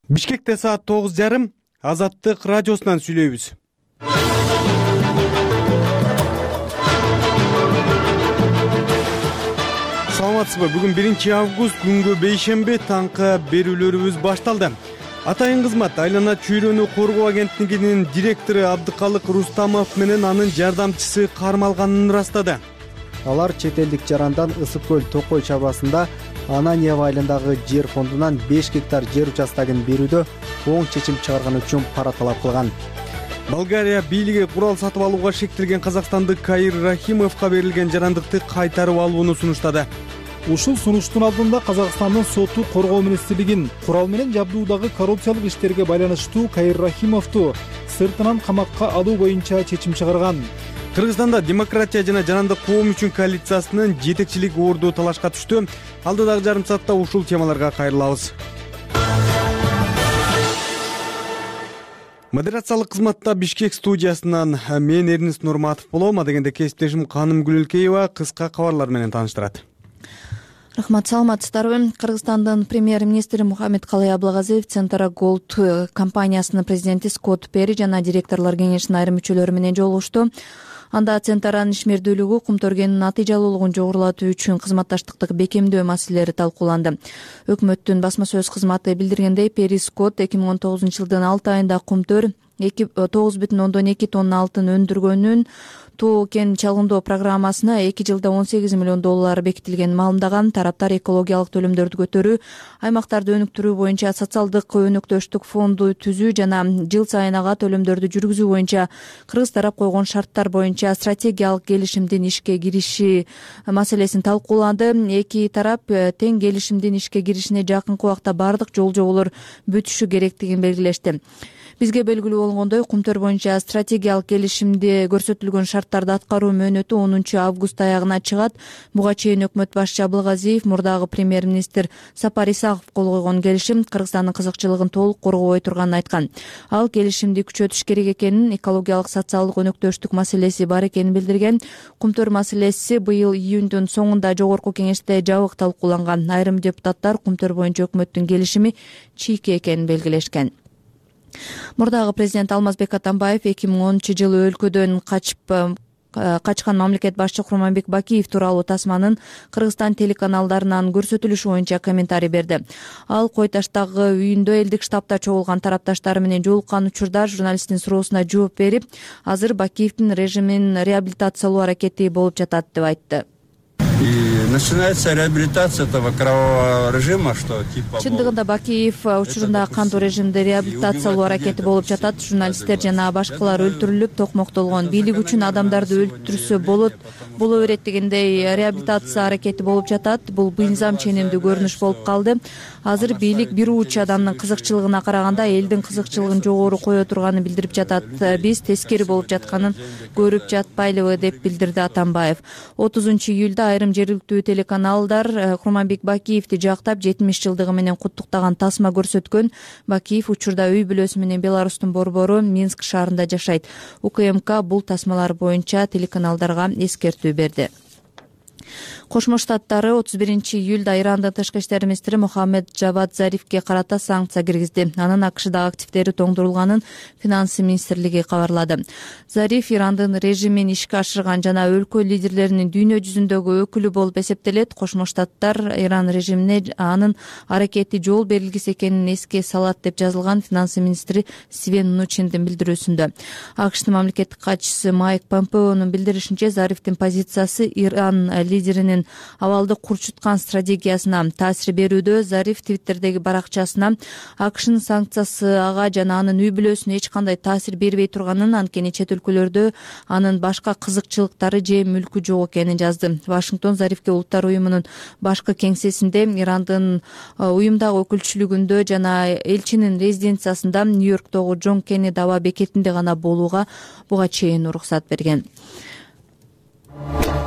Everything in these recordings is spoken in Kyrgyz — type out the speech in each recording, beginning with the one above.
Бишкекте саат 9:30 Азаттык радиосунан сүйлөйбүз. Саламатсызбы? Бүгүн 1 август күнгө бейшемби таңкы берүүлөрүбүз башталды. Атайын кызмат Айлана чөйрөнү коргоо агенттигинин директору Абдыкалык Рустамов менен анын жардамчысы кармалганын ырастады. Алар чет элдик жарандан Ысык көл Токой чарбасында Ананьево айылындагы жер фондунан 5 гектар жер участогун берүүдө оң чечим чыгарган үчүн пара талап кылган. Болгария бийлиги курал сатып алууга шектелген казакстандык Кайыр Рахимовго берилген жарандыкты кайтарып алууну сунуштады. Ушул сунуштун алдында Казакстандын соту коргоо министрлигин курал менен жабдуудагы коррупциялык иштерге байланыштуу Кайыр Рахимовду сыртынан камакка алуу боюнча чечим чыгарган. Кыргызстанда демократия жана жарандык коом үчүн коалициясынын жетекчилиги орду талашка түштү. Алдыдагы жарым саатта ушул темаларга кайрылабыз. Модерациялык кызматта Бишкек студиясынан мен Эрнис Нурматов болом. Адегенде кесиптешим Каным Гүлөлкеева кыска кабарлар менен тааныштырат. Рахмат, саламатсыздарбы. Кыргызстандын премьер-министри Мухаммед Калай Абылгазиев Центра Голд компаниясынын президенти Скотт Перри жана директорлор кеңешинин айрым мүчөлөрү менен жолугушту. Анда Центранын ишмердүүлүгү, кумтөргөнүн натыйжалуулугун жогорулатуу үчүн кызматташтыкты бекемдөө маселелери талкууланды. Өкмөттүн басма сөз кызматы билдиргендей, Перри Скотт 2019-жылдын 6 айында кумтөр 9,2 тонна алтын өндүргөнүн Тоо кен чалгындоо программасына 2 жылда $18 миллион бекитилгенин маалымдаган. Тараптар экологиялык төлөмдөрдү көтөрүү, аймактарды өнүктүрүү боюнча социалдык өнөктөштүк фонду түзүү жана жыл сайын ага төлөмдөрдү жүргүзүү боюнча кыргыз тарап койгон шарттар боюнча стратегиялык келишимдин ишке кириши маселесин талкууланды. Эки тарап тең келишимдин ишке киришине жакынкы убакта бардык жол жоболор бүтүшү керектигин белгилешти. Бизге белгилүү болгондой, кумтөр боюнча стратегиялык келишимде көрсөтүлгөн шарттарды аткаруу мөөнөтү 10 август аягына чыгат. Буга чейин өкмөт башчы Абылгазиев мурдагы премьер-министр Сапар Исаков кол койгон келишим Кыргызстандын кызыкчылыгын толук коргобой турганын айткан. Ал келишимди күчөтүш керек экенин, экологиялык социалдык өнөктөштүк маселеси бар экенин билдирген. Кумтөр маселеси быйыл июндун соңунда жогорку кеңеште жабык талкууланган. Айрым депутаттар кумтөр боюнча өкмөттүн келишими чийки экенин белгилешкен. Мурдагы президент Алмазбек Атамбаев 2010-жылы өлкөдөн качкан мамлекет башчы Курманбек Бакиев тууралуу тасманын Кыргызстан телеканалдарынан көрсөтүлүшү боюнча комментарий берди. Ал Кой Таштагы үйүндө элдик штабта чогулган тарапташтары менен жолуккан учурда журналисттин суроосуна жооп берип, азыр Бакиевдин режимин реабилитациялоо аракети болуп жатат деп айтты. И начинается реабилитация этого кровавого режима, что типа... Чындыгында Бакиев учурунда кандуу режимди реабилитациялоо аракети болуп жатат. Журналисттер жана башкалар өлтүрүлүп, токмоктолгон. Бийлик үчүн адамдарды өлтүрсө боло берет дегендей реабилитация аракети болуп жатат. Бул быйынзам ченемдүү көрүнүш болуп калды. Азыр бийлик бир уучу адамдын кызыкчылыгына караганда элдин кызыкчылыгын жогору кое турганын билдирип жатат. Биз тескери болуп жатканын көрүп жатпайлыбы деп билдирди Атамбаев. 30-июлда айрым жергиликтүү телеканалдар Курманбек Бакиевди жактап 70-жылдыгы менен куттуктаган тасма көрсөткөн. Бакиев учурда үй бүлөсү менен Беларустун борбору Минск шаарында жашайт. УКМК бул тасмалар боюнча телеканалдарга эскертүү берди. Кошмо Штаттары 31-июлда Ирандын тышкы иштер министри Мухаммед Джавад Зарифке карата санкция киргизди. Анын АКШдагы активдери тоңдурулганын финансы министрлиги кабарлады. Зариф Ирандын режимин ишке ашырган жана өлкө лидерлеринин дүйнө жүзүндөгү өкүлү болуп эсептелет. Кошмо Штаттар Иран режимине анын аракети жол берилгис экенин эске салат деп жазылган финансы министри Свен Нучиндин билдирүүсүндө. АКШдын мамлекеттик катчысы Майк Помпеонун билдиришинче, Зарифтин позициясы Иран лидеринин абалды курчуткан стратегиясына таасир берүүдө. Зариф Твиттердеги баракчасына АКШнын санкциясы ага жана анын үй бүлөсүнө эч кандай таасир бербей турганын, анткени чет өлкөлөрдө анын башка кызыкчылыктары же мүлкү жок экенин жазды. Вашингтон Зарифке Улуттар уюмунун башкы кеңсесинде, Ирандын уюмдагы өкүлчүлүгүндө жана элчинин резиденциясында Нью-Йорктогу Джон Кеннеди аба бекетинде гана болууга буга чейин уруксат берген.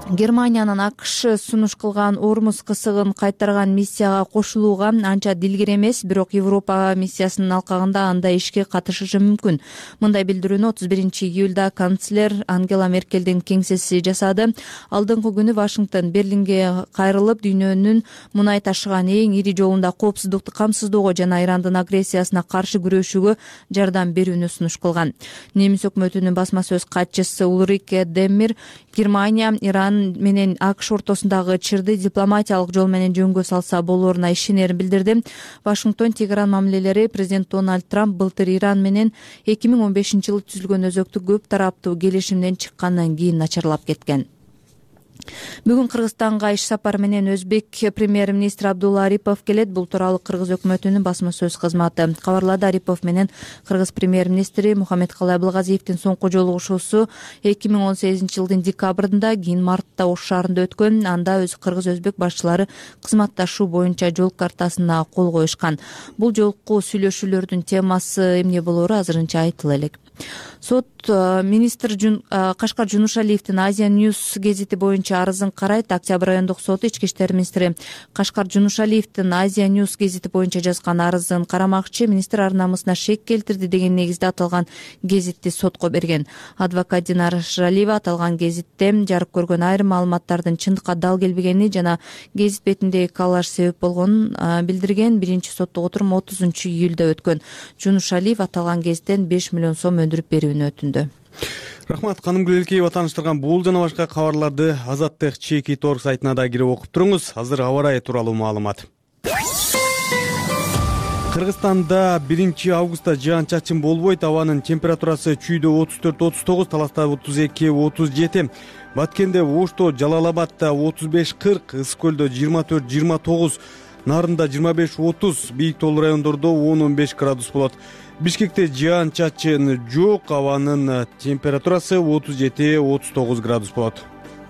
Германиянын АКШ сунуш кылган Ормуз кысыгын кайтарган миссияга кошулууга анча дилгер эмес, бирок Европа миссиясынын алкагында анда ишке катышышы мүмкүн. Мындай билдирүүнү 31-июлда канцлер Ангела Меркелдин кеңсеси жасады. Алдыңкы күнү Вашингтон Берлинге кайрылып, дүйнөнүн мунай ташыган эң ири жолунда коопсуздукту камсыздоого жана Ирандын агрессиясына каршы күрөшүүгө жардам берүүнү сунуш кылган. Немис өкмөтүнүн басма сөз катчысы Улрике Деммир Германия Иран менен АКШ ортосундагы чырды дипломатиялык жол менен жөнгө салса болооруна ишенерин билдирди. Вашингтон-Тегеран мамилелери президент Дональд Трамп былтыр Иран менен 2015-жылы түзүлгөн өзөктүк көп тараптуу келишимден чыккандан кийин начарлап кеткен. Бүгүн Кыргызстанга иш сапар менен Өзбек премьер-министри Абдулла Арипов келет. Бул тууралуу Кыргыз өкмөтүнүн басма сөз кызматы кабарлады. Арипов менен Кыргыз премьер-министри Мухаммедкалый Абылгазиевдин соңку жолугушуусу 2018-жылдын декабрында, кийин мартта Ош шаарында өткөн. Анда Кыргыз Өзбек башчылары кызматташуу боюнча жол картасына кол коюшкан. Бул жолку сүйлөшүүлөрдүн темасы эмне болоору азырынча айтыла элек. Сот министр Кашкар Жунушалиевдин Азия Ньюс гезити боюнча арызын карайт. Октябрь райондук соту ички иштер министри Кашкар Жунушалиевдин Азия Ньюс гезити боюнча жазган арызын карамакчы. Министр ар намысына шек келтирди деген негизде аталган гезитти сотко берген. Адвокат Динара Шыралиева аталган гезитте жарык көргөн айрым маалыматтардын чындыкка дал келбегени жана гезит бетиндеги коллаж себеп болгонун билдирген. Биринчи соттук отурум 30-июлда өткөн. Жунушалиев аталган гезиттен 5 миллион сом өндүрүп берүүнү өтүндү. Рахмат, Каным Гүлелкеева тааныштырган бул жана башка кабарларды Азаттык ЧК.org сайтына да кирип окуп туруңуз. Азыр аба ырайы тууралуу маалымат. Кыргызстанда 1-августта жаан-чачын болбойт. Абанын температурасы чүйдө 34-39, Таласта 32-37, Баткенде, Ошто, Жалал-Абадта 35-40, Ысык көлдө 24-29, Нарында 25-30, бийик тоолуу райондордо 10-15 градус болот. Бишкекте жаан-чачын жок, абанын температурасы 37-39 градус болот.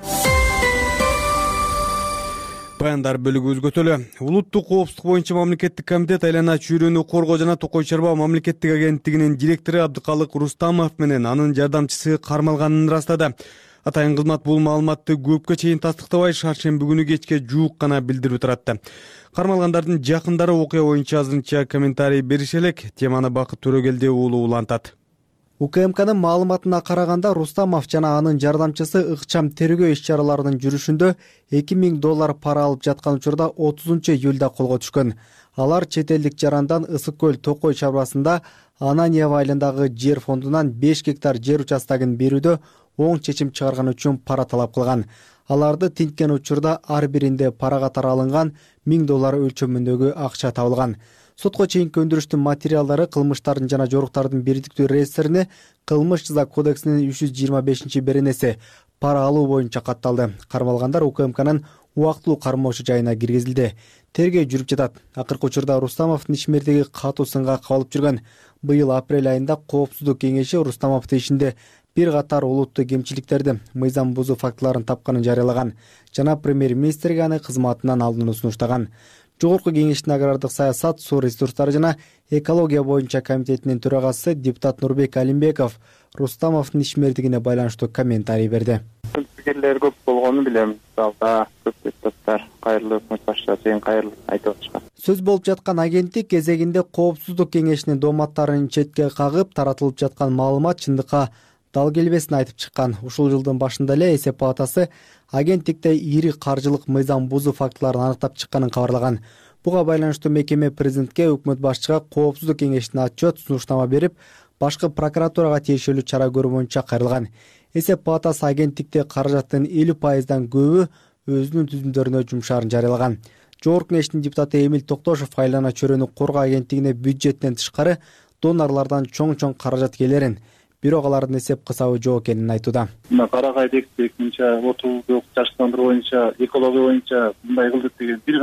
Баяндар бөлүгү өзгөтөлү. Улуттук коопсуздук боюнча мамлекеттик комитет айлана чүйрөнү коргоо жана токой чарба мамлекеттик агенттигинин директору Абдыкалык Рустамов менен анын жардамчысы кармалганын ырастады. Атайын кызмат бул маалыматты көпкө чейин тастыктабай, шаршемби күнү кечке жуук гана билдирип туратты. Кармалгандардын жакындары окуя боюнча азырынча комментарий берише элек. Теманы Бакыт Төрөгелди уулу улантат. УКМКнын маалыматына караганда, Рустамов жана анын жардамчысы ыкчам тергөө иш-чараларынын жүрүшүндө $2000 пара алып жаткан учурда 30-июлда колго түшкөн. Алар чет элдик жарандан Ысык көл Токой чарбасында Ананьева айылындагы жер фондунан 5 гектар жер участогун берүүдө оң чечим чыгарган үчүн пара талап кылган. Аларды тинткен учурда ар биринде пара катары алынган $1000 өлчөмүндөгү акча табылган. Сотко чейинки өндүрүштүн материалдары кылмыштардын жана жоруктардын бирдиктүү реестрине Кылмыш жаза кодексинин 325-беренеси пара алуу боюнча катталды. Кармалгандар УКМКнын убактылуу кармоочу жайына киргизилди. Тергөө жүрүп жатат. Акыркы учурда Рустамовдун ишмердиги катуу сынга кабылып жүргөн. Быйыл апрель айында Коопсуздук кеңеши Рустамовдун ишинде бир катар олуттуу кемчиликтерди, мыйзам бузуу фактыларын тапканын жарыялаган жана премьер-министрге аны кызматынан алууну сунуштаган. Жогорку кеңештин агрардык саясат, суу ресурстары жана экология боюнча комитетинин төрагасы депутат Нурбек Алимбеков Рустамовдун ишмердигине байланыштуу комментарий берди. Пикирлер көп болгону билем. Залда көп депутаттар кайрылуу өкмөт башчысы деген кайрылып айтып атышкан. Сөз болуп жаткан агенттик кезегинде Коопсуздук кеңешинин дооматтарын четке кагып, таратылып жаткан маалымат чындыкка дал келбесин айтып чыккан. Ушул жылдын башында эле эсеп палатасы агенттикте ири каржылык мыйзам бузуу фактыларын аныктап чыкканын кабарлаган. Буга байланыштуу мекеме президентке, өкмөт башчыга Коопсуздук кеңешине отчет, сунуштама берип, башкы прокуратурага тиешелүү чара көрүү боюнча кайрылган. Эсеп палатасы агенттикте каражаттын 50%дан көбү өзүнүн түзүмдөрүнө жумшаарын жарыялаган. Жогорку кеңештин депутаты Эмил Токтошов айлана чөйрөнү коргоо агенттигине бюджеттен тышкары донорлордон чоң каражат келерин, бирок алардын эсеп кысабы жок экенин айтууда. Карагай дектик боюнча, отуулук жаштандыруу боюнча, экология боюнча мындай кылдык деген бир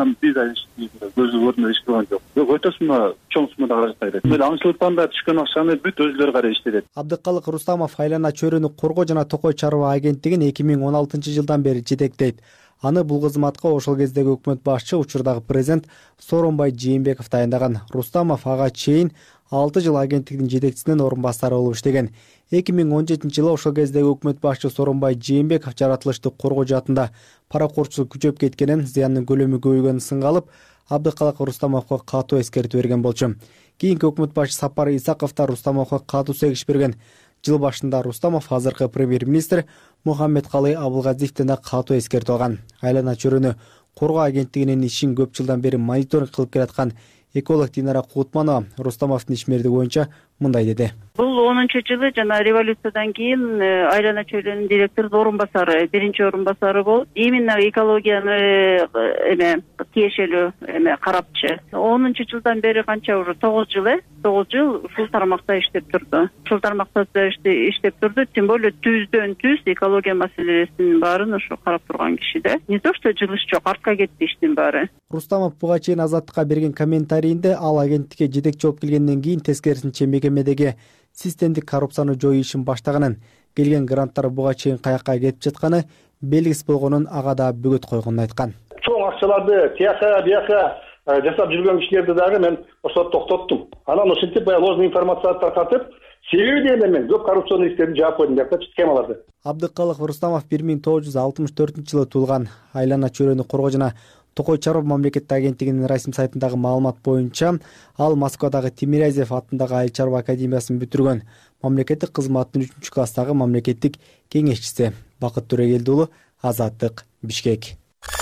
көзү көрүнө иш кылган жок. Өтө чоң суммада каражат берет. Мына аңчылыктан да түшкөн акчаны бүт өзүлөрү карай иштетет. Абдыкалык Рустамов айлана чөйрөнү коргоо жана токой чарба агенттигин 2016-жылдан бери жетектейт. Аны бул кызматка ошол кездеги өкмөт башчы, учурдагы президент Сооронбай Жээнбеков дайындаган. Рустамов ага чейин 6 жыл агенттигдин жетекчисинин орун басары болуп иштеген. 2017-жылы ошол кездеги өкмөт башчысы Сооронбай Жээнбеков жаратылышты коргоо жаатында паракорчулук күчөп кеткенин, зыяндын көлөмү көбөйгөнүн сынга алып, Абдыкалык Рустамовго катуу эскертүү берген болчу. Кийинки өкмөт башчысы Сапар Исаков да Рустамовго катуу сегиш берген. Жыл башында Рустамов азыркы премьер-министр Мухаммедкалый Абылгазиевден да катуу эскертүү алган. Айлана чөйрөнү коргоо агенттигинин ишин көп жылдан бери мониторинг кылып келаткан эколог Динара Кутманова Рустамовдун ишмердиги боюнча мындай деди. Бул 10-жылы жана революциядан кийин Айлана чөйрөнүн директорунун орун басары, биринчи орун басары болуп, именно экологияны тиешелүү карапчы. 10-жылдан бери канча уже 9 жыл ушул тармакта иштеп турду. Ушул тармакта иштеп турду, тем более түздөн түз экология маселесинин баарын ушу карап турган киши да. Не то что жылыш жок, артка кетти иштин баары. Рустамов буга чейин Азаттыкка берген комментарийинде ал агенттикке жетекчи болуп келгенден кийин тескерисинче мекемедеги системдик коррупцияны жоюу ишин баштаганын, келген гранттар буга чейин каякка кетип жатканы белгисиз болгонун, ага да бөгөт койгонун айткан. Чоң акчаларды тияка бияка жасап жүргөн кишилерди дагы мен ошо токтоттум. Анан ошентип ложный информация таркатып, себеби деле мен көп коррупционный иштерди жаап койдум деп схемаларды. Абдыкалык Рустамов 1964-жылы туулган. Айлана чөйрөнү коргоо жана Токой Чаров мамлекеттик агенттигинин расмий сайтындагы маалымат боюнча ал Москвадагы Тимирязев атындагы Айыл чарба академиясын бүтүргөн. Мамлекеттик кызматтын 3-класстагы мамлекеттик кеңешчиси. Бакыт Төрөгелди уулу, Азаттык, Бишкек.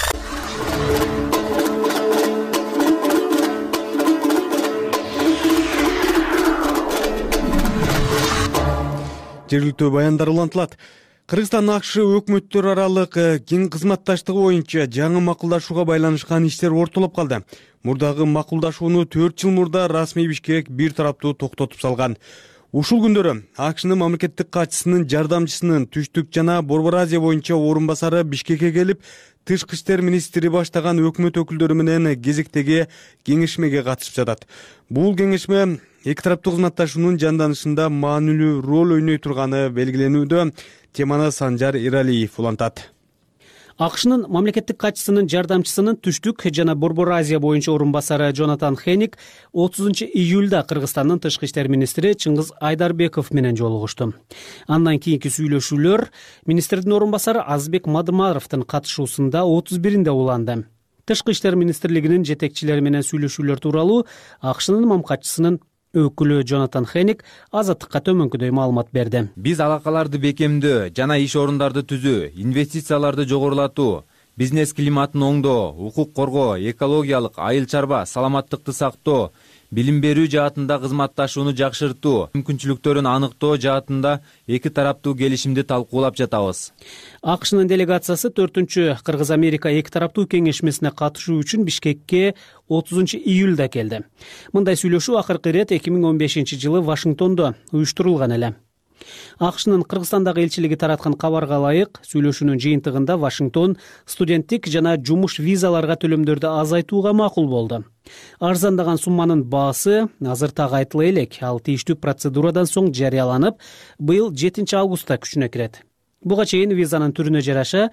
Жергиликтүү баяндар улантылат. Кыргызстан АКШ өкмөттөр аралык кең кызматташтыгы боюнча жаңы макулдашууга байланышкан иштер ортолоп калды. Мурдагы макулдашууну 4 жыл мурда расмий Бишкек бир тараптуу токтотуп салган. Ушул күндөрү АКШнын мамлекеттик катчысынын жардамчысынын түштүк жана Борбор Азия боюнча орун басары Бишкекке келип, тышкы иштер министри баштаган өкмөт өкүлдөрү менен кезектеги кеңешмеге катышып жатат. Бул кеңешме эки тараптуу кызматташуунун жанданышында маанилүү роль ойной турганы белгиленүүдө. Теманы Санжар Иралиев улантат. АКШнын мамлекеттик катчысынын жардамчысынын түштүк жана Борбор Азия боюнча орун басары Джонатан Хеник 30-июлда Кыргызстандын тышкы иштер министри Чыңгыз Айдарбеков менен жолугушту. Андан кийинки сүйлөшүүлөр министрдин орун басары Азбек Мадымаровдун катышуусунда 31-инде уланды. Тышкы иштер министрлигинин жетекчилери менен сүйлөшүүлөр тууралуу АКШнын мамкатчысынын өкүлү Джонатан Хеник Азаттыкка төмөнкүдөй маалымат берди. Биз алакаларды бекемдөө жана иш орундарды түзүү, инвестицияларды жогорулатуу, бизнес климатын оңдоо, укук коргоо, экологиялык, айыл чарба, саламаттыкты сактоо, билим берүү жаатында кызматташууну жакшыртуу, мүмкүнчүлүктөрүн аныктоо жаатында эки тараптуу келишимди талкуулап жатабыз. АКШнын делегациясы 4-чү Кыргыз-Америка эки тараптуу кеңешмесине катышуу үчүн Бишкекке 30-июлда келди. Мындай сүйлөшүү акыркы ирет 2015-жылы Вашингтондо уюштурулган эле. АКШнын Кыргызстандагы элчилиги тараткан кабарга ылайык, сүйлөшүүнүн жыйынтыгында Вашингтон студенттик жана жумуш визаларга төлөмдөрдү азайтууга макул болду. Арзандаган сумманын баасы азыр так айтыла элек, ал тийиштүү процедурадан соң жарыяланып, быйыл 7 августта күчүнө кирет. Буга чейин визанын түрүнө жараша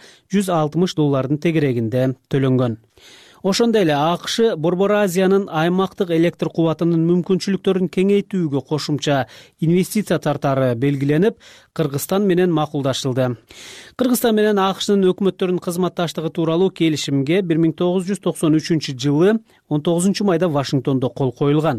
$160 тегерегинде төлөнгөн. Ошондой эле АКШ Борбор Азиянын аймактык электр кубатынын мүмкүнчүлүктөрүн кеңейтүүгө кошумча инвестиция тартары белгиленип, Кыргызстан менен макулдашылды. Кыргызстан менен АКШнын өкмөттөрүнүн кызматташтыгы тууралуу келишимге 1993-жылы 19 майда Вашингтондо кол коюлган.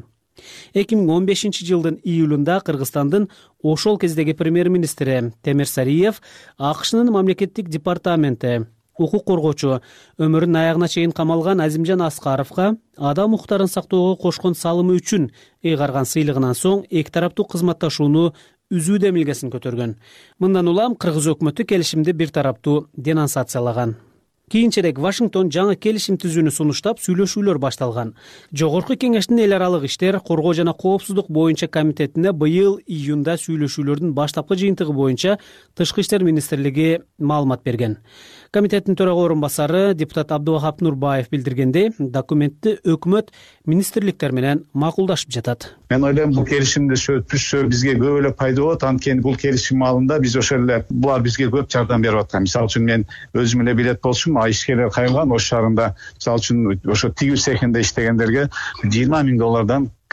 2015-жылдын июлунда Кыргызстандын ошол кездеги премьер-министри Темир Сариев АКШнын мамлекеттик департаменти укук коргоочу өмүрүнүн аягына чейин камалган Азимжан Аскаровго адам укуктарын сактоого кошкон салымы үчүн ыйгарган сыйлыгынан соң эки тараптуу кызматташууну үзүү демилгесин көтөргөн. Мындан улам Кыргыз өкмөтү келишимди бир тараптуу денонсациялаган. Кийинчерээк Вашингтон жаңы келишим түзүүнү сунуштап, сүйлөшүүлөр башталган. Жогорку кеңештин эл аралык иштер, коргоо жана коопсуздук боюнча комитетине быйыл июнда сүйлөшүүлөрдүн баштапкы жыйынтыгы боюнча Тышкы иштер министрлиги маалымат берген. Комитеттин төрага орун басары депутат Абдувахап Нурбаев билдиргендей, документти өкмөт министрликтер менен макулдашып жатат. Мен ойлойм, бул келишимди түзсө бизге көп эле пайда болот. Анткени бул келишим маалында биз ошол эле булар бизге көп жардам берип аткан. Мисалы үчүн мен өзүм эле билет болчумун, ишкерлер кайрылган Ош шаарында, мисалы үчүн ошо тигүү цехинде иштегендерге $20,000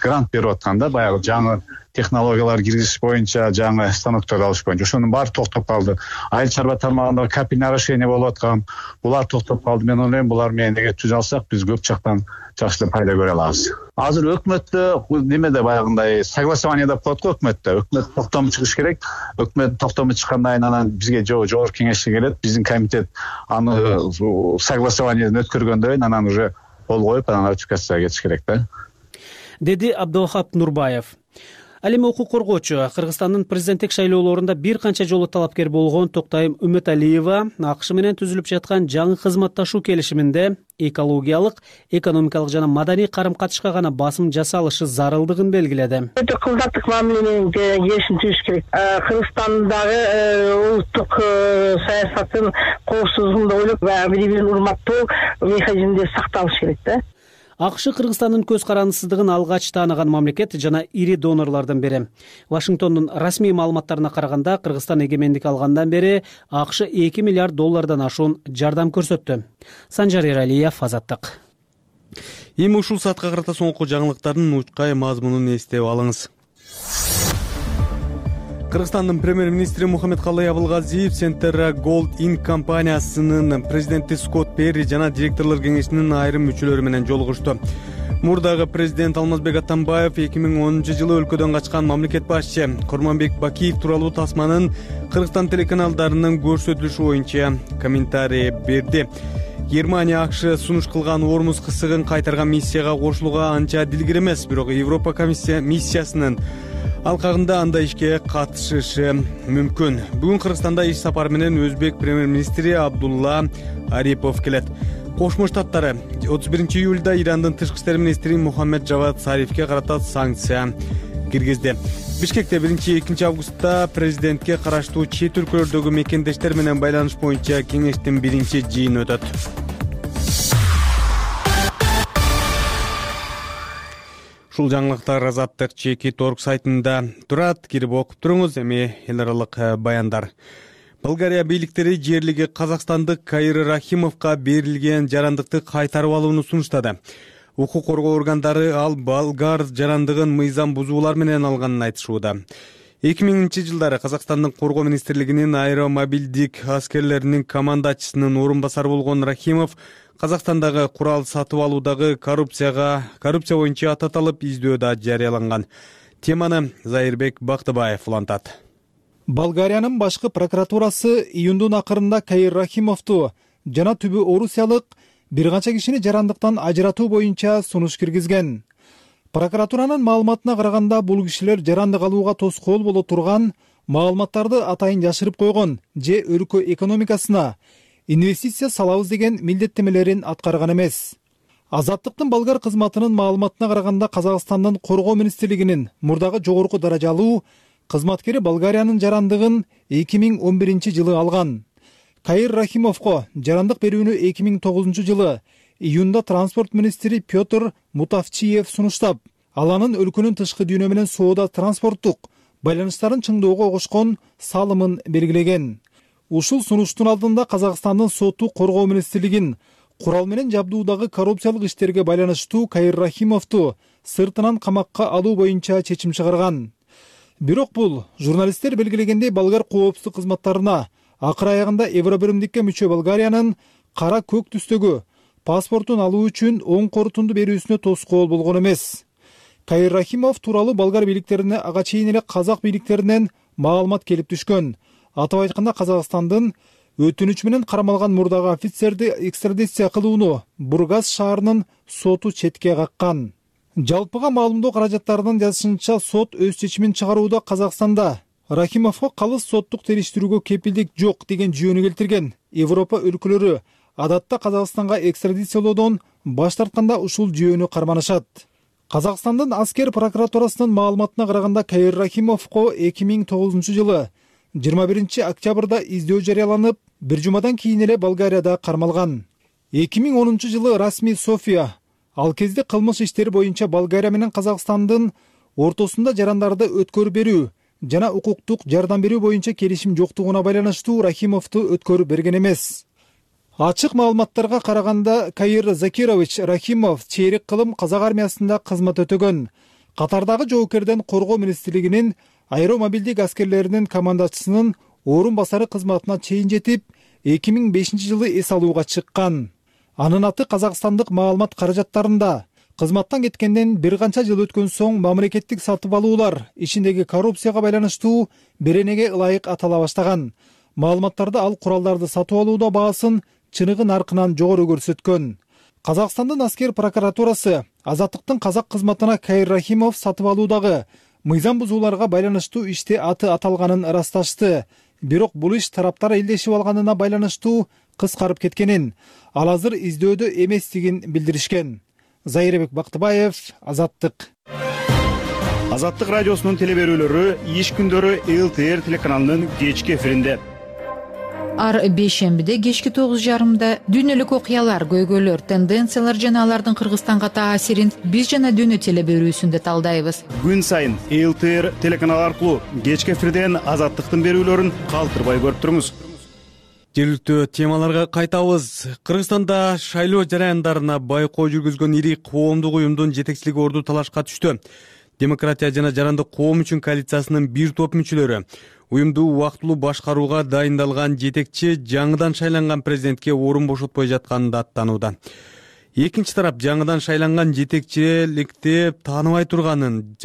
грант берип аткан да, баягы жаңы технологиялар киргизиш боюнча, жаңы станокторду алыш боюнча. Ошонун баары токтоп калды. Айыл чарба тармагындагы капитальный нарушение болуп аткан. Булар токтоп калды. Мен ойлойм, булар менен эгер түзө алсак, биз көп жактан жакшы пайда көрө алабыз. Азыр өкмөттө немеде баягындай согласование деп коет го өкмөттө. Өкмөт токтому чыгыш керек. Өкмөт токтому чыккандан кийин анан бизге жогорку кеңешке келет. Биздин комитет аны согласованиеден өткөргөндөн кийин анан уже кол коюп, анан ратификацияга кетиш керек да. Деди Абдулвахап Нурбаев. Ал эми укук коргоочу Кыргызстандын президенттик шайлоолорунда бир канча жолу талапкер болгон Токтайым Үмөталиева АКШ менен түзүлүп жаткан жаңы кызматташуу келишиминде экологиялык, экономикалык жана маданий карым-катышка гана басым жасалышы зарылдыгын белгиледи. Өтө кылдаттык мамиле менен келишим түзүш керек. Кыргызстандагы улуттук саясаттын коопсуздугун ойлоп, бири-бирин урматтоо механизмдери сакталыш керек да. АКШ Кыргызстандын көз карандысыздыгын алгач тааныган мамлекет жана ири донорлордун бири. Вашингтондун расмий маалыматтарына караганда, Кыргызстан эгемендик алгандан бери АКШ $2 миллиард ашуун жардам көрсөттү. Санжар Эралиев, Азаттык. Эми ушул саатка карата соңку жаңылыктардын учкай мазмунун эстеп алыңыз. Кыргызстандын премьер-министри Мухаммедкалый Абылгазиев Centera Gold Inc компаниясынын президенти Скотт Перри жана директорлор кеңешинин айрым мүчөлөрү менен жолугушту. Мурдагы президент Алмазбек Атамбаев 2010-жылы өлкөдөн качкан мамлекет башчы Курманбек Бакиев тууралуу тасманын Кыргызстан телеканалдарынын көрсөтүлүшү боюнча комментарий берди. Германия АКШ сунуш кылган Ормуз кысыгын кайтарган миссияга кошулууга анча дилгир эмес, бирок Европа комиссия миссиясынын алкагында анда ишке катышышы мүмкүн. Бүгүн Кыргызстанда иш сапары менен өзбек премьер-министри Абдулла Арипов келет. Кошмо Штаттары 31-июлда Ирандын тышкы иштер министри Мухаммед Жавад Зарифке карата санкция киргизди. Бишкекте 1-2 августта президентке караштуу чет өлкөлөрдөгү мекендештер менен байланыш боюнча кеңештин биринчи жыйыны өтөт. Ушул жаңылыктар Азаттык Чеки.org сайтында турат, кирип окуп туруңуз. Эми эл аралык баяндар. Болгария бийликтери жерлиги казакстандык Кайыр Рахимовго берилген жарандыкты кайтарып алууну сунуштады. Укук коргоо органдары ал болгар жарандыгын мыйзам бузуулар менен алганын айтышууда. 2000-жылдары Казакстандын коргоо министрлигинин аэромобилдик аскерлеринин командачысынын орун басары болгон Рахимов Казакстандагы курал сатып алуудагы коррупция боюнча ататалып издөөдө жарыяланган. Теманы Зайырбек Бактыбаев улантат. Болгариянын башкы прокуратурасы июндун акырында Кайыр Рахимовду жана түбү орусиялык бир канча кишини жарандыктан ажыратуу боюнча сунуш киргизген. Прокуратуранын маалыматына караганда, бул кишилер жарандык алууга тоскоол боло турган маалыматтарды атайын жашырып койгон же өлкө экономикасына инвестиция салабыз деген милдеттемелерин аткарган эмес. Азаттыктын болгар кызматынын маалыматына караганда, Казакстандын коргоо министрлигинин мурдагы жогорку даражалуу кызматкери Болгариянын жарандыгын 2011-жылы алган. Кайыр Рахимовго жарандык берүүнү 2009-жылы июнда транспорт министри Петр Мутавчиев сунуштап, ал анын өлкөнүн тышкы дүйнө менен соода транспорттук байланыштарын чыңдоого кошкон салымын белгилеген. Ушул сунуштун алдында Казакстандын соту коргоо министрлигин курал менен жабдуудагы коррупциялык иштерге байланыштуу Кайыр Рахимовду сыртынан камакка алуу боюнча чечим чыгарган. Бирок бул журналисттер белгилегендей болгар коопсуздук кызматтарына акыр аягында Евробиримдикке мүчө Болгариянын кара көк түстөгү паспортун алуу үчүн оң корутунду берүүсүнө тоскоол болгон эмес. Кайыр Рахимов тууралуу болгар бийликтерине ага чейин эле казак бийликтеринен маалымат келип түшкөн. Атап айтканда, Казакстандын өтүнүч менен кармалган мурдагы офицерди экстрадиция кылууну Бургас шаарынын соту четке каккан. Жалпыга маалымдоо каражаттарынын жазышынча, сот өз чечимин чыгарууда Казакстанда Рахимовго калыс соттук териштирүүгө кепилдик жок деген жүйөнү келтирген. Европа өлкөлөрү адатта Казакстанга экстрадициялоодон баш тартканда ушул жүйөнү карманышат. Казакстандын аскер прокуратурасынын маалыматына караганда, Кайыр Рахимовго 2009-жылы 21 октябрда издөө жарыяланып, бир жумадан кийин эле Болгарияда кармалган. 2010-жылы расмий София ал кезде кылмыш иштери боюнча Болгария менен Казакстандын ортосунда жарандарды өткөрүп берүү жана укуктук жардам берүү боюнча келишим жоктугуна байланыштуу Рахимовду өткөрүп берген эмес. Ачык маалыматтарга караганда, Кайыр Закирович Рахимов чейрек кылым казак армиясында кызмат өтөгөн. Катардагы жоокерден коргоо министрлигинин аэромобилдик аскерлеринин командачысынын орун басары кызматына чейин жетип, 2005-жылы эс алууга чыккан. Анын аты Казакстандык маалымат каражаттарында. Кызматтан кеткенден бир канча жыл өткөн соң мамлекеттик сатып алуулар ичиндеги коррупцияга байланыштуу беренеге ылайык атала баштаган. Маалыматтарды ал куралдарды сатып алууда баасын чыныгы наркынан жогору көрсөткөн. Казакстандын аскер прокуратурасы Азаттыктын казак кызматына Кайыр Рахимов сатып алуудагы мыйзам бузууларга байланыштуу иште аты аталганын ырасташты. Бирок бул иш тараптар элдешип алганына байланыштуу кыскарып кеткенин, ал азыр издөөдө эместигин билдиришкен. Зайырбек Бактыбаев, Азаттык. Азаттык радиосунун телеберүүлөрү иш күндөрү ЛТР телеканалынын кечки эфиринде. Ар бейшембиде кечки 9:30 дүйнөлүк окуялар, көйгөйлөр, тенденциялар жана алардын Кыргызстанга таасирин биз жана дүйнө телеберүүсүндө талдайбыз. Күн сайын ЛТР телеканалы аркылуу кечки эфирден Азаттыктын берүүлөрүн калтырбай көрүп туруңуз. Жергиликтүү темаларга кайтабыз. Кыргызстанда шайлоо жараяндарына байкоо жүргүзгөн ири коомдук уюмдун жетекчилиги орду талашка түштү. Демократия жана жарандык коом үчүн коалициясынын бир топ мүчөлөрү уюмду убактылуу башкарууга дайындалган жетекчи жаңыдан шайланган президентке орун бошотпой жатканын даттанууда. Экинчи тарап жаңыдан шайланган жетекчиликти тааныбай турганын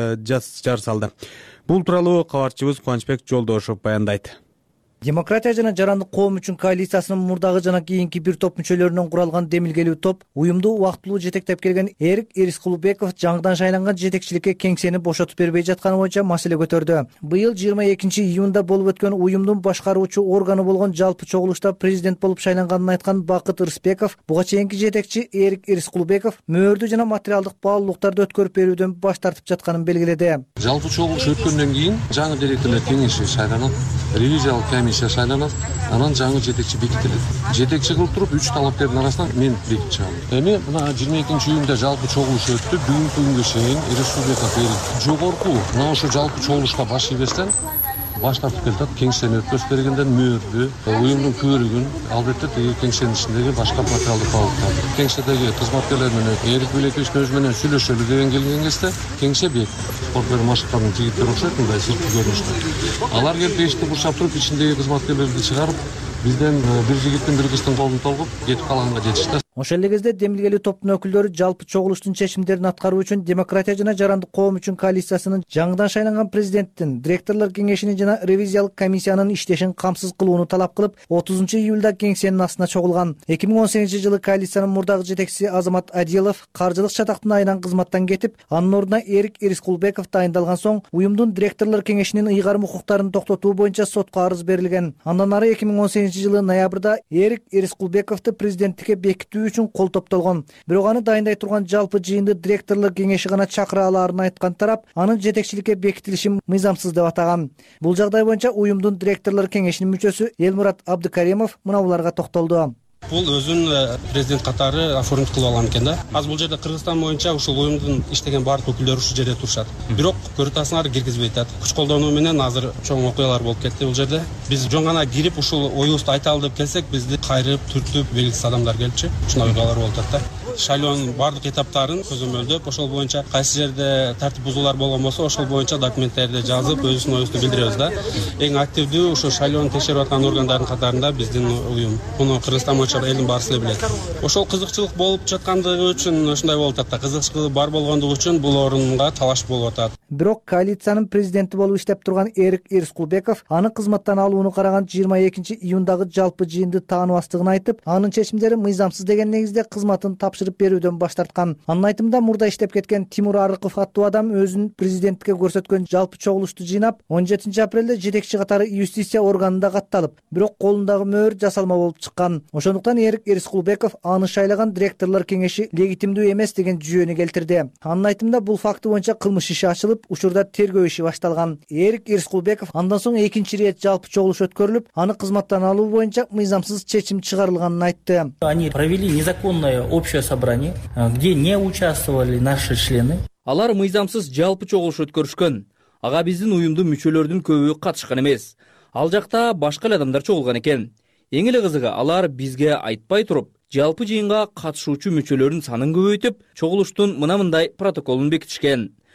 жар салды. Бул тууралуу кабарчыбыз Кубанычбек Жолдошов баяндайт. Демократия жана жарандык коом үчүн коалициясынын мурдагы жана кийинки бир топ мүчөлөрүнөн куралган демилгелүү топ уюмду убактылуу жетектеп келген Эрик Ирискулбеков жаңыдан шайланган жетекчиликке кеңсени бошотуп бербей жатканы боюнча маселе көтөрдү. Быйыл 22-июнда болуп өткөн уюмдун башкаруучу органы болгон жалпы чогулушта президент болуп шайланганын айткан Бакыт Ырысбеков буга чейинки жетекчи Эрик Ирискулбеков мөөрдү жана материалдык баалуулуктарды өткөрүп берүүдөн баш тартып жатканын белгиледи. Жалпы чогулуш өткөндөн кийин жаңы директорлор кеңеши шайланат, ревизиялык комиссия шайланат, анан жаңы жетекчи бекитилет. Жетекчи кылып туруп 3 талапкердин арасынан мен бекитип чыгам. Эми мына 22-июнда жалпы чогулуш өттү. Бүгүнкү күнгө чейин Ирискулбеков Эрик жогорку мына ошо жалпы чогулушка баш ийбестен баш тартып келатат. Кеңсени өткөрүп бергенден мөөрдү, уюмдун көрүгүн, албетте тиги кеңсенин ичиндеги башка материалдык баалуулуктарды. Кеңседеги кызматкерлер менен Эрик Белекевичтин өзү менен сүйлөшөлү деген келген кезде кеңсе бек. Спорт менен машыктардын жигиттери окшойт мындай сырткы көрүнүштө. Алар келип эшикти курчап туруп ичиндеги кызматкерлерди чыгарып, бизден бир жигиттин бир кыздын колун толгоп кетип калганга жетишти. Ошол эле кезде демилгелүү топтун өкүлдөрү жалпы чогулуштун чечимдерин аткаруу үчүн Демократия жана жарандык коом үчүн коалициясынын жаңыдан шайланган президенттин, директорлор кеңешинин жана ревизиялык комиссиянын иштешин камсыз кылууну талап кылып, 30-июлда кеңсенин астына чогулган. 2018-жылы коалициянын мурдагы жетекчиси Азамат Адилов каржылык чатактын айынан кызматтан кетип, анын ордуна Эрик Ирискулбеков дайындалган соң уюмдун директорлор кеңешинин ыйгарым укуктарын токтотуу боюнча сотко арыз берилген. Андан ары 2018-жылы ноябрда Эрик Ирискулбековду президенттикке бекитүү үчүн кол топтолгон. Бирок аны дайындай турган жалпы жыйынды директорлор кеңеши гана чакыра алаарын айткан тарап, анын жетекчиликке бекитилишин мыйзамсыз деп атаган. Бул жагдай боюнча уюмдун директорлор кеңешинин мүчөсү Элмурат Абдыкаримов мына буларга токтолду. Бул өзүн президент катары оформить кылып алган экен да. Азыр бул жерде Кыргызстан боюнча ушул уюмдун иштеген баардык өкүлдөрү ушул жерде турушат. Бирок көрүп атасыңар киргизбей атат. Күч колдонуу менен азыр чоң окуялар болуп кетти бул жерде. Биз жөн гана кирип ушул оюбузду айта деп келсек, бизди кайрып, түртүп, белгисиз адамдар келчү. Ушундай окуялар болуп атат да. Шайлоонун баардык этаптарын көзөмөлдөп, ошол боюнча кайсы жерде тартип бузуулар болгон болсо, ошол боюнча документтерди жазып, өзүбүздүн оюбузду билдиребиз да. Эң активдүү ошо шайлоону текшерип аткан органдардын катарында биздин уюм. Муну Кыргызстан боюнча элдин баарысы эле билет. Ошол кызыкчылык болуп жаткандыгы үчүн ушундай болуп атат да. Кызыкчылык бар болгондугу үчүн бул орунга талаш болуп атат. Бирок коалициянын президенти болуп иштеп турган Эрик Ирискулбеков аны кызматтан алууну караган 22-июндагы жалпы жыйынды тааныбастыгын айтып, анын чечимдери мыйзамсыз деген негизде кызматын тапшырып берүүдөн баш тарткан. Анын айтымында мурда иштеп кеткен Тимур Арыков аттуу адам өзүн президенттикке көрсөткөн жалпы чогулушту жыйнап, 17 апрелде жетекчи катары юстиция органында катталып, бирок колундагы мөөр жасалма болуп чыккан. Ошондуктан Эрик Ирискулбеков аны шайлаган директорлор кеңеши легитимдүү эмес деген жүйөнү келтирди. Анын айтымында бул факты боюнча кылмыш иши ачылып, учурда тергөө иши башталган. Эрик Ирискулбеков андан соң экинчи ирет жалпы чогулуш өткөрүлүп, аны кызматтан алуу боюнча мыйзамсыз чечим чыгарылганын айтты. Они провели незаконное общее собрание, где не участвовали наши члены. Алар мыйзамсыз жалпы чогулуш өткөрүшкөн. Ага биздин уюмдун мүчөлөрүнүн көбү катышкан эмес. Ал жакта башка эле адамдар чогулган экен. Эң эле кызыгы, алар бизге айтпай туруп, жалпы жыйынга катышуучу мүчөлөрдүн санын көбөйтүп, чогулуштун мындай протоколун бекитишкен.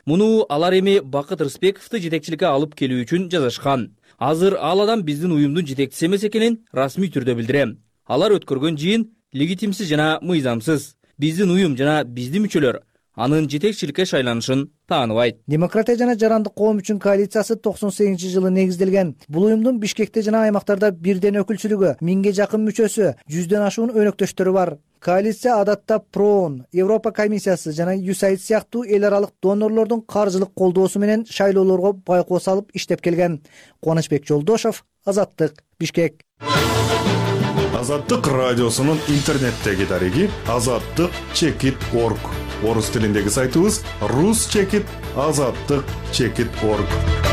Муну алар эми Бакыт Рысбековду жетекчиликке алып келүү үчүн жазышкан. Азыр ал адам биздин уюмдун жетекчиси эмес экенин расмий түрдө билдирем. Алар өткөргөн жыйын легитимсиз жана мыйзамсыз. Биздин уюм жана биздин мүчөлөр анын жетекчиликке шайланышын тааныбайт. Демократия жана жарандык коом үчүн коалициясы 98-жылы негизделген. Бул уюмдун Бишкекте жана аймактарда бирден өкүлчүлүгү, 1000ге жакын мүчөсү, 100дөн ашуун өнөктөштөрү бар. Коалиция адатта ПРООН, Европа комиссиясы жана USAID сыяктуу эл аралык донорлордун каржылык колдоосу менен шайлоолорго байкоо салып иштеп келген. Кубанычбек Жолдошов, Азаттык, Бишкек. Азаттык радиосунун интернеттеги дареги azattik.org. Орус тилиндеги сайтыбыз rus.azattik.org.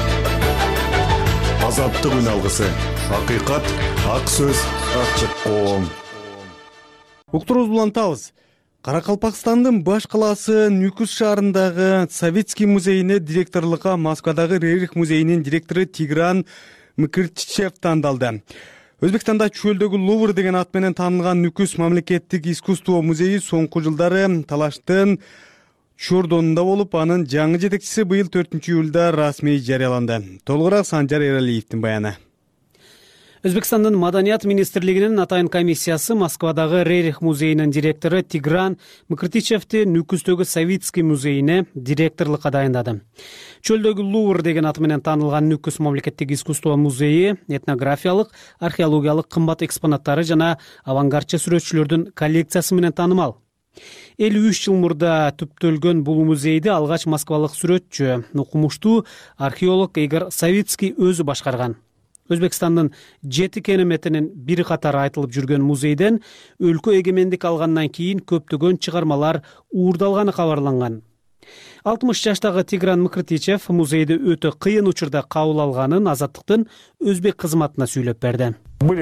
Азаттык үн алгысы. Акыйкат, ак сөз, ачык коом. Уктурубузду улантабыз. Каракалпакстандын баш калаасы Нүкүс шаарындагы Советский музейине директорлукка Москвадагы Рерих музейинин директору Тигран Мкртичев тандалды. Өзбекстанда чөлдөгү Лувр деген ат менен таанылган Нүкүс мамлекеттик искусство музейи соңку жылдары талаштын чордонунда болуп, анын жаңы жетекчиси быйыл 4-июлда расмий жарыяланды. Толугураак Санжар Эралиевдин баяны. Өзбекстандын Маданият министрлигинин атайын комиссиясы Москвадагы Рерих музейинин директору Тигран Мкртичевди Нүкүстөгү Советский музейине директорлукка дайындады. Чөлдөгү Лувр деген аты менен таанылган Нүкүс мамлекеттик искусство музейи этнографиялык, археологиялык кымбат экспонаттары жана авангардчы сүрөтчүлөрдүн коллекциясы менен таанымал. 53 жыл мурда түптөлгөн бул музейди алгач москвалык сүрөтчү, окумуштуу археолог Игорь Савицкий өзү башкарган. Өзбекстандын 7 кереметинин бири катары айтылып жүргөн музейден өлкө эгемендик алгандан кийин көптөгөн чыгармалар уурдалганы кабарланган. 60 жаштагы Тигран Мкртичев музейди өтө кыйын учурда кабыл алганын Азаттыктын өзбек кызматына сүйлөп берди.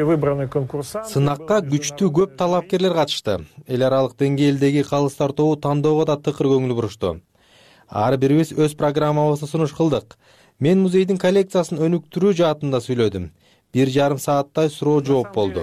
Сынакка күчтүү көп талапкерлер катышты. Эл аралык деңгээлдеги калыстар тобу тандоого да тыкыр көңүл бурушту. Ар бирибиз өз программабызды сунуш кылдык. Мен музейдин коллекциясын өнүктүрүү жаатында сүйлөдүм. 1,5 сааттай суроо жооп болду.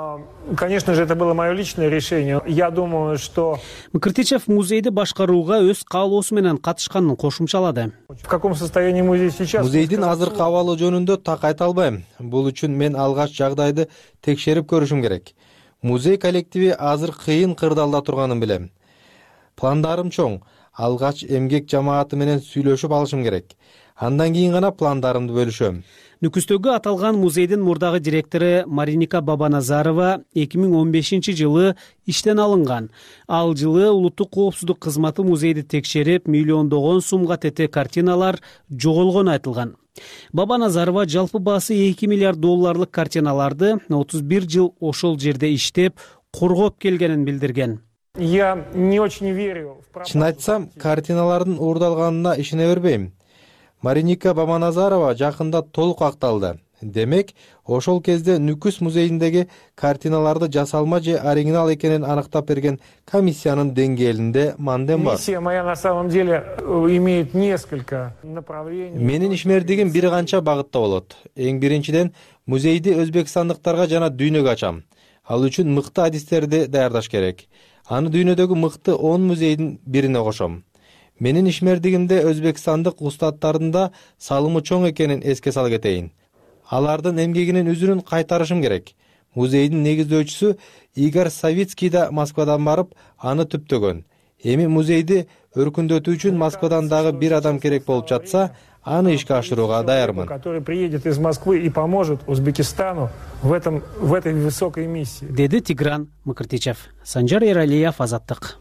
Конечно же, это было мое личное решение. Я думаю, что Мкртичев музейди башкарууга өз каалоосу менен катышканын кошумчалады. В каком состоянии музей сейчас? Музейдин азыркы абалы жөнүндө так айта албайм. Бул үчүн мен алгач жагдайды текшерип көрүшүм керек. Музей коллективи азыр кыйын кырдаалда турганын билем. Пландарым чоң. Алгач эмгек жамааты менен сүйлөшүп алышым керек. Андан кийин гана пландарымды бөлүшөм. Нүкүстөгү аталган музейдин мурдагы директору Мариника Бабаназарова 2015 жылы иштен алынган. Ал жылы улуттук коопсуздук кызматы музейди текшерип, миллиондогон сумга тете картиналар жоголгону айтылган. Бабаназарова жалпы баасы $2 миллиард картиналарды 31 жыл ошол жерде иштеп, коргоп келгенин билдирген. Я не очень верю. Чын айтсам, картиналардын уурдалганына ишене бербейм. Мариника Бабаназарова жакында толук акталды. Демек, ошол кезде Нүкүс музейиндеги картиналарды жасалма же оригинал экенин аныктап берген комиссиянын деңгээлинде мандем бар. Миссия моя на самом деле имеет несколько направлений. Менин ишмердигим бир канча багытта болот. Эң биринчиден, музейди өзбекстандыктарга жана дүйнөгө ачам. Ал үчүн мыкты адистерди даярдаш керек. Аны дүйнөдөгү мыкты 10 музейдин бирине кошом. Менин ишмердигимде өзбекстандык устаттардын да салымы чоң экенин эске сала кетейин. Алардын эмгегинин үзүрүн кайтарышым керек. Музейдин негиздөөчүсү Игорь Савицкий да Москвадан барып, аны түптөгөн. Эми музейди өркүндөтүү үчүн Москвадан дагы бир адам керек болуп жатса, аны ишке ашырууга даярмын. Который приедет из Москвы и поможет Узбекистану в этой высокой миссии. Деди Тигран Мкртичев. Санжар Эралиев, Азаттык.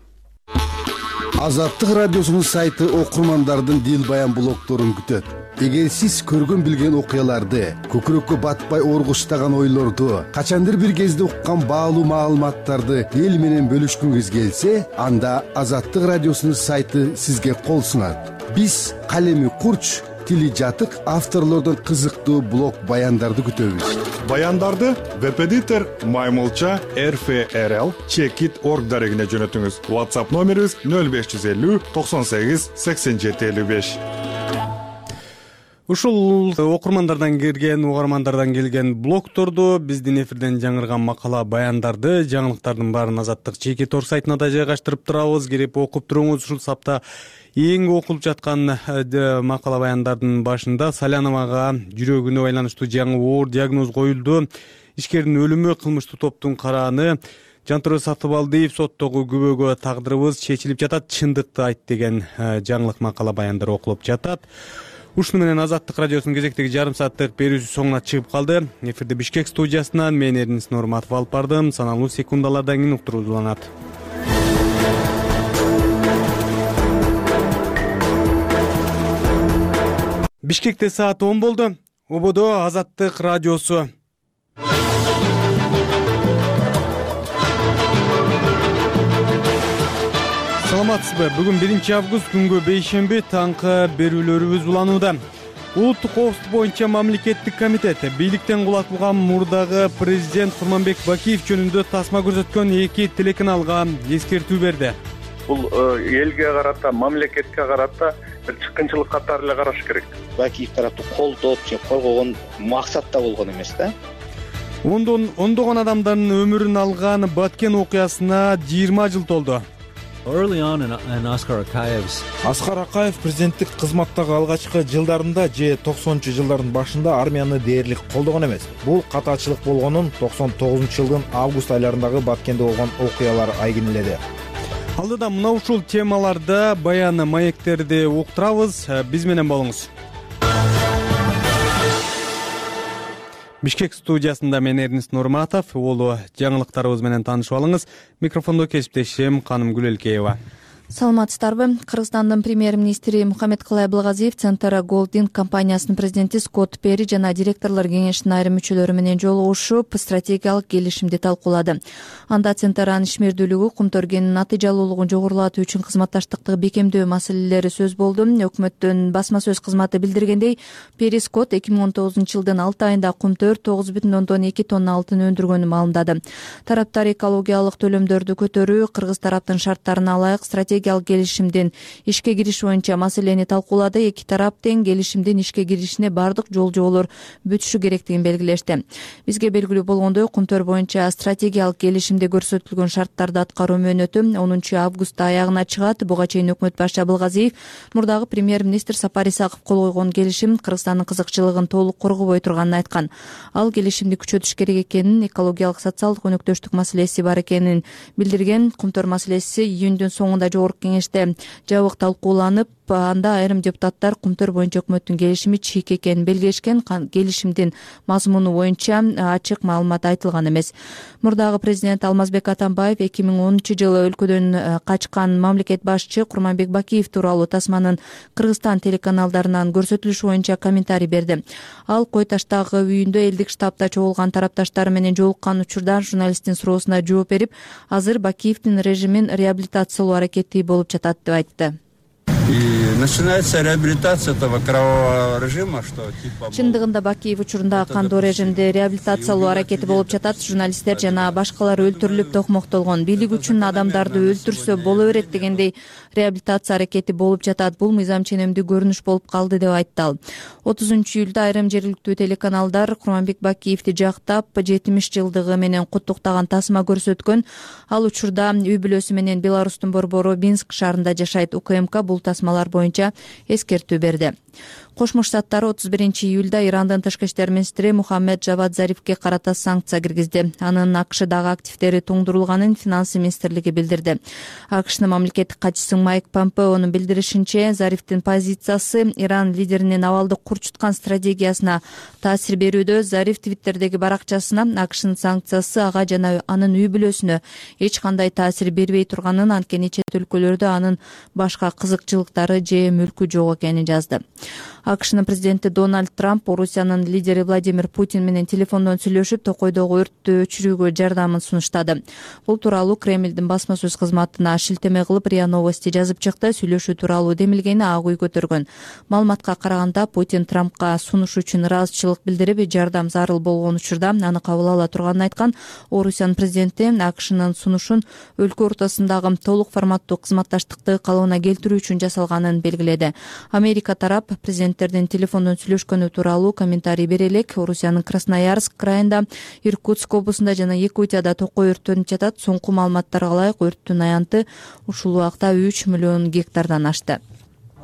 Азаттык радиосунун сайты окурмандардын дил баян блогторун күтөт. Эгер сиз көргөн билген окуяларды, көкүрөккө батпай оргуштаган ойлорду, качандыр бир кезде уккан баалуу маалыматтарды эл менен бөлүшкүңүз келсе, анда Азаттык радиосунун сайты сизге кол сунат. Биз калеми курч, тили жатык авторлордон кызыктуу блог баяндарды күтөбүз. Баяндарды веб-эдитор Маймылча rfrl.org дарегине жөнөтүңүз. WhatsApp номерибиз 0550 98 87 55. Ушул окурмандардан келген, угармандардан келген блогторду, биздин эфирден жаңырган макала баяндарды, жаңылыктардын баарын Азаттык чекит орг сайтына да жайгаштырып турабыз. Кирип окуп туруңуз. Ушул сапта эң окулуп жаткан макала баяндардын башында Саляновага жүрөгүнө байланыштуу жаңы оор диагноз коюлду. Ишкердин өлүмү кылмыштуу топтун карааны. Жантүрө Сатыбалдиев соттогу күбөгө тагдырыбыз чечилип жатат, чындыкты айт деген жаңылык макала баяндар окулуп жатат. Ушуну менен Азаттык радиосунун кезектеги жарым сааттык берүүсү соңуна чыгып калды. Эфирде Бишкек студиясынан мен Эрнис Нурматов алып бардым. Саналуу секундалардан кийин уктуруу уланат. Бишкекте саат 10 болду. Ободо Азаттык радиосу. Саламатсызбы? Бүгүн 1 август күнгө бейшемби таңкы берүүлөрүбүз уланууда. Улуттук коопсуздук боюнча мамлекеттик комитет бийликтен кулатылган мурдагы президент Курманбек Бакиев жөнүндө тасма көрсөткөн 2 телеканалга эскертүү берди. Бул элге карата, мамлекетке карата бир чыккынчылык катары эле караш керек. Бакиев тарапты колдоп же коргогон максатта болгон эмес да. Ондогон адамдардын өмүрүн алган Баткен окуясына 20 жыл толду. Аскар Акаев президенттик кызматтагы алгачкы жылдарында же 90-жылдардын башында армияны дээрлик колдогон эмес. Бул катачылык болгонун 99-жылдын август айларындагы Баткенде болгон окуялар айгинеледи. Алдыда мына ушул темаларда баян маектерди уктурабыз. Биз менен болуңуз. Бишкек студиясында мен Эрнис Нурматов, улуу жаңылыктарыбыз менен таанышып алыңыз. Микрофондо кесиптешим Каным Гүлелкеева. Саламатсыздарбы? Кыргызстандын премьер-министри Мухаммедкалай Абылгазиев Центра Голдинг компаниясынын президенти Скотт Перри жана директорлор кеңешинин айрым мүчөлөрү менен жолугушуп, стратегиялык келишимди талкуулады. Анда Центрнын ишмердүүлүгү, кумтөргенин натыйжалуулугун жогорулатуу үчүн кызматташтыкты бекемдөө маселелери сөз болду. Өкмөттүн басма сөз кызматы билдиргендей, Перри Скотт 2019-жылдын 6 айында кумтөр 9,2 тонна алтын өндүргөнү маалымдады. Тараптар экологиялык төлөмдөрдү көтөрүү, кыргыз тараптын шарттарына ылайык стратегиялык келишимдин ишке кириш боюнча маселени талкуулады. Эки тарап тең келишимдин ишке киришине бардык жол-жоболор бүтүшү керектигин белгилешти. Бизге белгилүү болгондой, кумтөр боюнча стратегиялык келишимде көрсөтүлгөн шарттарды аткаруу мөөнөтү 10 августта аягына чыгат. Буга чейин өкмөт башы Абылгазиев мурдагы премьер-министр Сапар Исаков кол койгон келишим Кыргызстандын кызыкчылыгын толук коргобой турганын айткан. Ал келишимди күчөтүш керек экенин, экологиялык социалдык өнөктөштүк маселеси бар экенин билдирген. Кумтөр маселеси июндүн соңунда жогорку кеңеште жабык талкууланып, анда айрым депутаттар кумтөр боюнча өкмөттүн келишими чийик экенин белгилешкен. Келишимдин мазмуну боюнча ачык маалымат айтылган эмес. Мурдагы президент Алмазбек Атамбаев 2010-жылы өлкөдөн качкан мамлекет башчы Курманбек Бакиев тууралуу тасманын Кыргызстан телеканалдарынан көрсөтүлүшү боюнча комментарий берди. Ал Кой Таштагы үйүндө элдик штабта чогулган тарапташтары менен жолуккан учурда журналисттин суроосуна жооп берип, азыр Бакиевдин режимин реабилитациялоо аракети болуп жатат деп айтты. И начинается реабилитация этого кровавого режима, что типа... Чындыгында Бакиев учурунда кандуу режимде реабилитациялоо аракети болуп жатат. Журналисттер жана башкалар өлтүрүлүп токмоктолгон. Бийлик үчүн адамдарды өлтүрсө боло берет дегендей реабилитация аракети болуп жатат. Бул мыйзам ченемдүү көрүнүш болуп калды деп айтты ал. 30-июлда айрым жергиликтүү телеканалдар Курманбек Бакиевди жактап 70 жылдыгы менен куттуктаган тасма көрсөткөн. Ал учурда үй бүлөсү менен Беларустун борбору Минск шаарында жашайт. УКМК бул тасмалар боюнча эскертүү берди. Кошмо Штаттар 31-июлда Ирандын тышкы иштер министри Мухаммед Жавад Зарифке карата санкция киргизди. Анын АКШдагы активдери туңдурулганын финансы министрлиги билдирди. АКШнын мамлекеттик катчысы Майк Помпеонун билдиришинче, Зарифтин позициясы Иран лидеринин абалды курчуткан стратегиясына таасир берүүдө. Зариф Твиттердеги баракчасына АКШнын санкциясы ага жана анын үй бүлөсүнө эч кандай таасир бербей турганын, анткени чет өлкөлөрдө анын башка кызыкчылыктары же мүлкү жок экенин жазды. АКШнын президенти Дональд Трамп Орусиянын лидери Владимир Путин менен телефондон сүйлөшүп, Токойдогу өрттү өчүрүүгө жардамын сунуштады. Бул тууралуу Кремлдин басма сөз кызматына шилтеме кылып РИА Новости жазып чыкты. Сүйлөшүү тууралуу демилгени Ак үй көтөргөн. Маалыматка караганда, Путин Трампка сунуш үчүн ыраазычылык билдирип, жардам зарыл болгон учурда аны кабыл ала турганын айткан. Орусиянын президенти АКШнын сунушун өлкө ортосундагы толук форматтуу кызматташтыкты калыбына келтирүү үчүн жасалганын белгиледи. Америка тарап президенттердин телефондон сүйлөшкөнү тууралуу комментарий бере элек. Орусиянын Красноярск крайында, Иркутск облусунда жана Якутияда токой өрттөнүп жатат. Соңку маалыматтарга ылайык, өрттүн аянты ушул убакта 3 миллион гектардан ашты.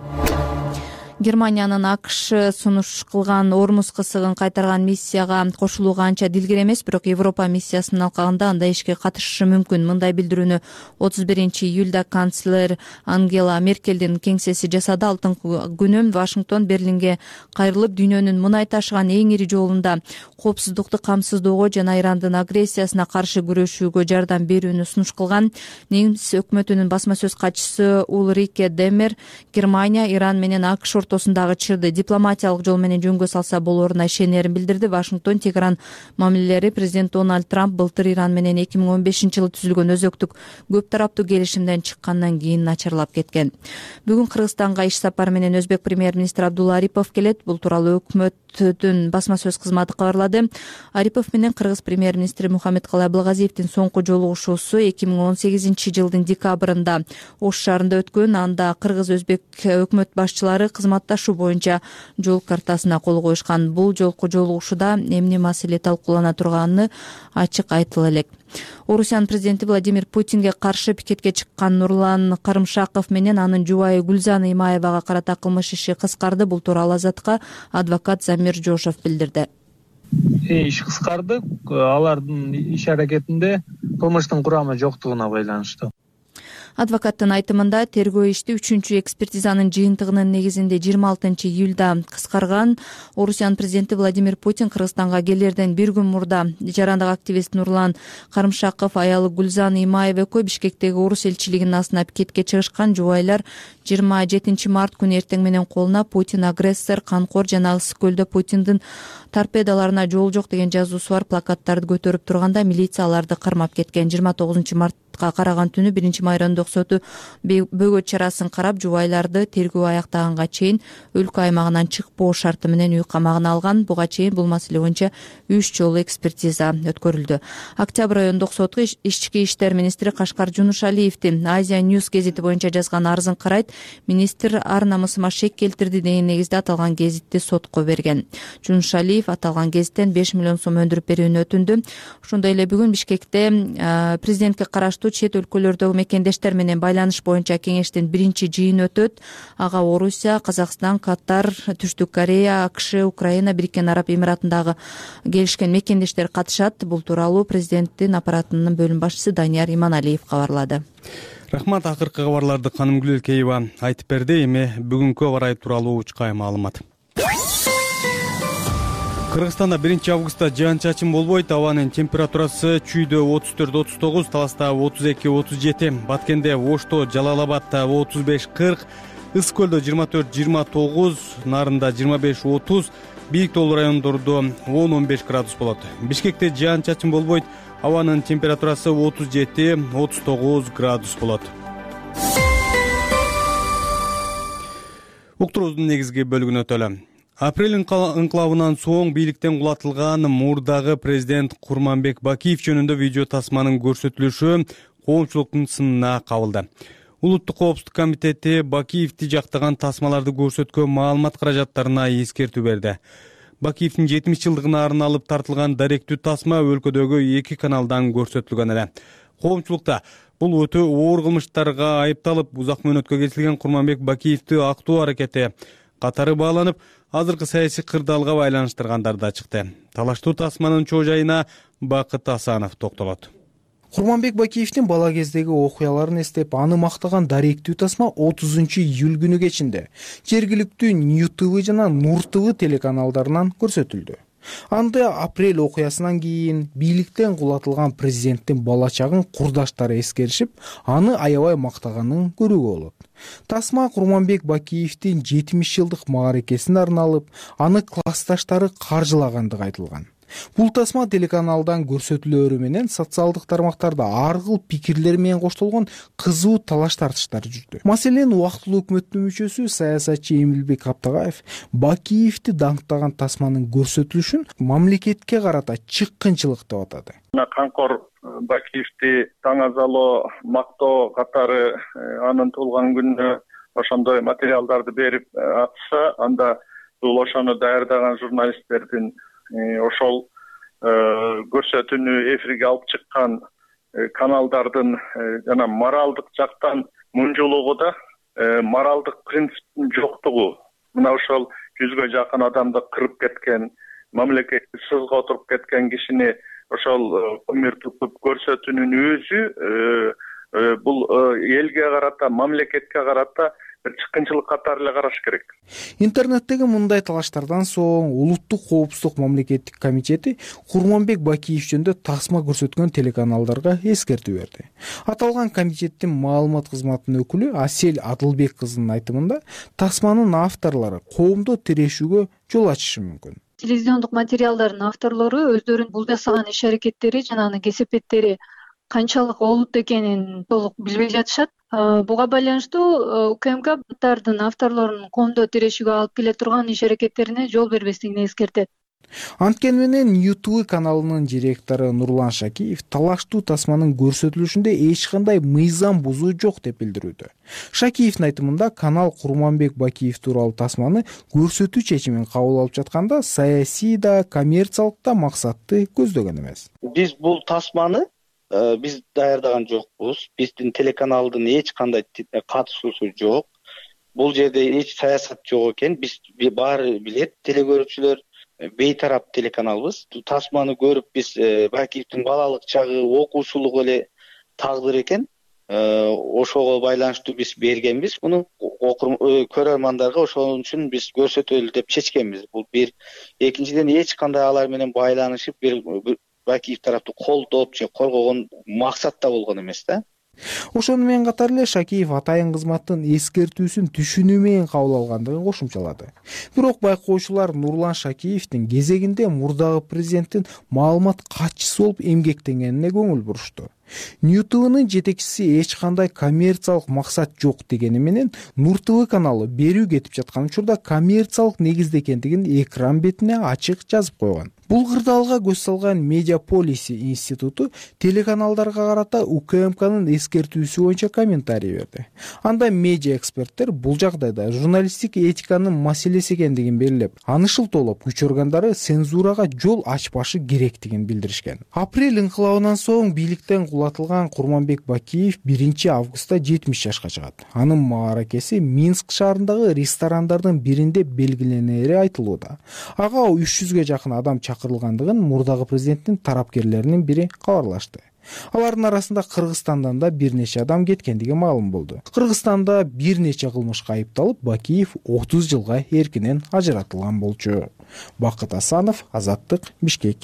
Германиянын АКШ сунуш кылган Ормуз кысыгын кайтарган миссияга кошулууга анча дилгер эмес, бирок Европа миссиясынын алкагында андай ишке катышышы мүмкүн. Мындай билдирүүнү 31-июлда канцлер Ангела Меркелдин кеңсеси жасады. Алтынкы күнү Вашингтон Берлинге кайрылып, дүйнөнүн мунай ташыган эң ири жолунда коопсуздукту камсыздоого жана Ирандын агрессиясына каршы күрөшүүгө жардам берүүнү сунуш кылган. Немис өкмөтүнүн басма сөз катчысы Улрике Демер Германия, Иран менен АКШ ортосундагы чырды дипломатиялык жол менен жөнгө салса болоруна ишенерин билдирди. Вашингтон Тегеран мамилелери президент Дональд Трамп былтыр Иран менен 2015-жылы түзүлгөн өзөктүк көп тараптуу келишимден чыккандан кийин начарлап кеткен. Бүгүн Кыргызстанга иш сапары менен өзбек премьер-министри Абдулла Арипов келет. Бул тууралуу өкмөттүн басма сөз кызматы кабарлады. Арипов менен Кыргыз премьер-министри Мухаммедкалый Абылгазиевдин соңку жолугушуусу 2018-жылдын декабрында Ош шаарында өткөн. Анда кыргыз-өзбек өкмөт башчылары кызматташуу боюнча жол картасына кол коюшкан. Бул жолку жолугушууда эмне маселе талкуулана турганы ачык айтыла элек. Орусиянын президенти Владимир Путинге каршы пикетке чыккан Нурлан Карымшаков менен анын жубайы Гүлзан Имаевага карата кылмыш иши кыскарды. Бул тууралуу Азатка адвокат Замир Жошов билдирди. Иш кыскарды. Алардын иш аракетинде кылмыштын курамы жоктугуна байланыштуу. Адвокаттын айтымында тергөө ишти 3-чү экспертизанын жыйынтыгынын негизинде 26-июлда кыскарган. Орусиянын президенти Владимир Путин Кыргызстанга келерден бир күн мурда жарандык активист Нурлан Карымшаков, аялы Гүлзан Имаев экөө Бишкектеги орус элчилигинин астына пикетке чыгышкан. Жубайлар 27 март күнү эртең менен колуна Путин агрессор, канкор жана ысык көлдө Путиндин торпедаларына жол жок деген жазуусу бар плакаттарды көтөрүп турганда милиция аларды кармап кеткен. 29 мартка караган түнү 1-май райондук соту бөгөт чарасын карап, жубайларды тергөө аяктаганга чейин өлкө аймагынан чыкпоо шарты менен үй камагына алган. Буга чейин бул маселе боюнча 3 жолу экспертиза өткөрүлдү. Октябрь райондук соту ички иштер министри Кашкар Жунушалиевди Азия Ньюс гезити боюнча жазган арызын карайт. Министр ар намысыма шек келтирди деген негизде аталган гезитти сотко берген. Жунушалиев аталган гезиттен 5 миллион сом өндүрүп берүүнү өтүндү. Ошондой эле бүгүн Бишкекте президентке караштуу чет өлкөлөрдөгү мекендештер менен байланыш боюнча кеңештин 1-чи жыйыны өтөт. Ага Орусия, Казакстан, Катар, Түштүк Корея, АКШ, Украина, Бириккен Араб Эмиратындагы келишкен мекендештер катышат. Бул тууралуу президенттин аппаратынын бөлүм башчысы Данияр Иманалиев кабарлады. Рахмат, акыркы кабарларды Канымгүл Элкеева айтып берди. Эми бүгүнкү аба ырайы тууралуу учкай маалымат. Кыргызстанда 1-августта жаан-чачын болбойт. Абанын температурасы чүйдө 34-39, Таласта 32-37, Баткенде, Ошто, Жалал-Абадта 35-40, Ысык көлдө 24-29, Нарында 25-30, бийик тоолуу райондордо 10-15 градус болот. Бишкекте жаан-чачын болбойт. Абанын температурасы 37-39 градус болот. Уктуруубуздун негизги бөлүгүнө өтөлү. Апрель ыңкылабынан соң бийликтен кулатылган мурдагы президент Курманбек Бакиев жөнүндө видео тасманын көрсөтүлүшү коомчулуктун сынына кабылды. Улуттук коопсуздук комитети Бакиевди жактаган тасмаларды көрсөткөн маалымат каражаттарына эскертүү берди. Бакиевдин 70 жылдыгына арналып тартылган даректүү тасма өлкөдөгү 2 каналдан көрсөтүлгөн эле. Коомчулукта бул өтө оор кылмыштарга айыпталып узак мөөнөткө кетирилген Курманбек Бакиевди актоо аракети катары бааланып, азыркы саясий кырдаалга байланыштыргандар да чыкты. Талаштуу тасманын чоо жайына Бакыт Асанов токтолот. Курманбек Бакиевдин бала кездеги окуяларын эстеп, аны мактаган даректүү тасма 30-июль күнү кечинде жергиликтүү Нью ТВ жана Нур ТВ телеканалдарынан көрсөтүлдү. Анда апрель окуясынан кийин бийликтен кулатылган президенттин бала чагын курдаштары эскеришип, аны аябай мактаганын көрүүгө болот. Тасма Курманбек Бакиевдин 70 жылдык мааракесине арналып, аны классташтары каржылагандыгы айтылган. Бул тасма телеканалдан көрсөтүлөөрү менен социалдык тармактарда ар кыл пикирлер менен коштолгон кызуу талаш тартыштар жүрдү. Маселен, убактылуу өкмөттүн мүчөсү саясатчы Эмилбек Аптагаев Бакиевди даңктаган тасманын көрсөтүлүшүн мамлекетке карата чыккынчылык деп атады. Канкор Бакиевди таңазалоо, мактоо катары анын туулган күнүнө ошондой материалдарды берип атса, анда бул ошону даярдаган журналисттердин ошол көрсөтүүнү эфирге алып чыккан каналдардын жана моралдык жактан мунжулугу да моралдык принциптин жоктугу, мына ошол 100гө жакын адамды кырып кеткен, мамлекетти сызга отуруп кеткен кишини ошол көмүр тутуп көрсөтүүнүн өзү бул элге карата, мамлекетке карата бир чыккынчылык катары эле караш керек. Интернеттеги мындай талаштардан соң Улуттук коопсуздук мамлекеттик комитети Курманбек Бакиев жөнүндө тасма көрсөткөн телеканалдарга эскертүү берди. Аталган комитеттин маалымат кызматынын өкүлү Асель Адылбек кызынын айтымында тасманын авторлору коомдо тирешүүгө жол ачышы мүмкүн. Телевизиондук материалдардын авторлору өздөрүнүн бул жасаган иш-аракеттери жана анын кесепеттери канчалык олуттуу экенин толук билбей жатышат. Буга байланыштуу УКМКдын авторлорунун коомдо тирешүүгө алып келе турган иш-аракеттерине жол бербестигин эскертет. Анткени менен YouTube каналынын директору Нурлан Шакиев талаштуу тасманын көрсөтүлүшүндө эч кандай мыйзам бузуу жок деп билдирүүдө. Шакиевдин айтымында канал Курманбек Бакиев тууралуу тасманы көрсөтүү чечимин кабыл алып жатканда саясий да, коммерциялык да максатты көздөгөн эмес. Биз бул тасманы биз даярдаган жокпуз. Биздин телеканалдын эч кандай катышуусу жок. Бул жерде эч саясат жок экен. Биз баары билет, телекөрүүчүлөр бейтарап телеканалбыз. Тасманы көрүп биз Бакиевдин балалык чагы, окуучулугу эле тагдыр экен. Ошого байланыштуу биз бергенбиз. Муну көрөрмандарга ошон үчүн биз көрсөтөлү деп чечкенбиз. Бул бир. Экинчиден эч кандай алар менен байланышып бир Бакиев тарапты колдоп же коргогон максатта болгон эмес да. Ошону менен катар эле Шакиев атайын кызматтын эскертүүсүн түшүнүү менен кабыл алгандыгын кошумчалады. Бирок байкоочулар Нурлан Шакиевдин кезегинде мурдагы президенттин маалымат катчысы болуп эмгектенгенине көңүл бурушту. Нью-ТВнын жетекчиси эч кандай коммерциялык максат жок дегени менен Нур ТВ каналы берүү кетип жаткан учурда коммерциялык негизде экендигин экран бетине ачык жазып койгон. Бул кырдаалга көз салган Медиаполиси институту телеканалдарга карата УКМКнын эскертүүсү боюнча комментарий берди. Анда медиа эксперттер бул жагдайда журналисттик этиканын маселеси экендигин белгилеп, аны шылтоолоп күч органдары цензурага жол ачпашы керектигин билдиришкен. Апрель инкылабынан соң бийликтен кулатылган Курманбек Бакиев 1 августта 70 жашка чыгат. Анын мааракеси Минск шаарындагы ресторандардын биринде белгиленери айтылууда. Ага 300гө жакын адам чакырылгандыгын мурдагы президенттин тарапкерлеринин бири кабарлашты. Алардын арасында Кыргызстандан да бир нече адам кеткендиги маалым болду. Кыргызстанда бир нече кылмышка айыпталып, Бакиев 30 жылга эркинен ажыратылган болчу. Бакыт Асанов, Азаттык, Бишкек.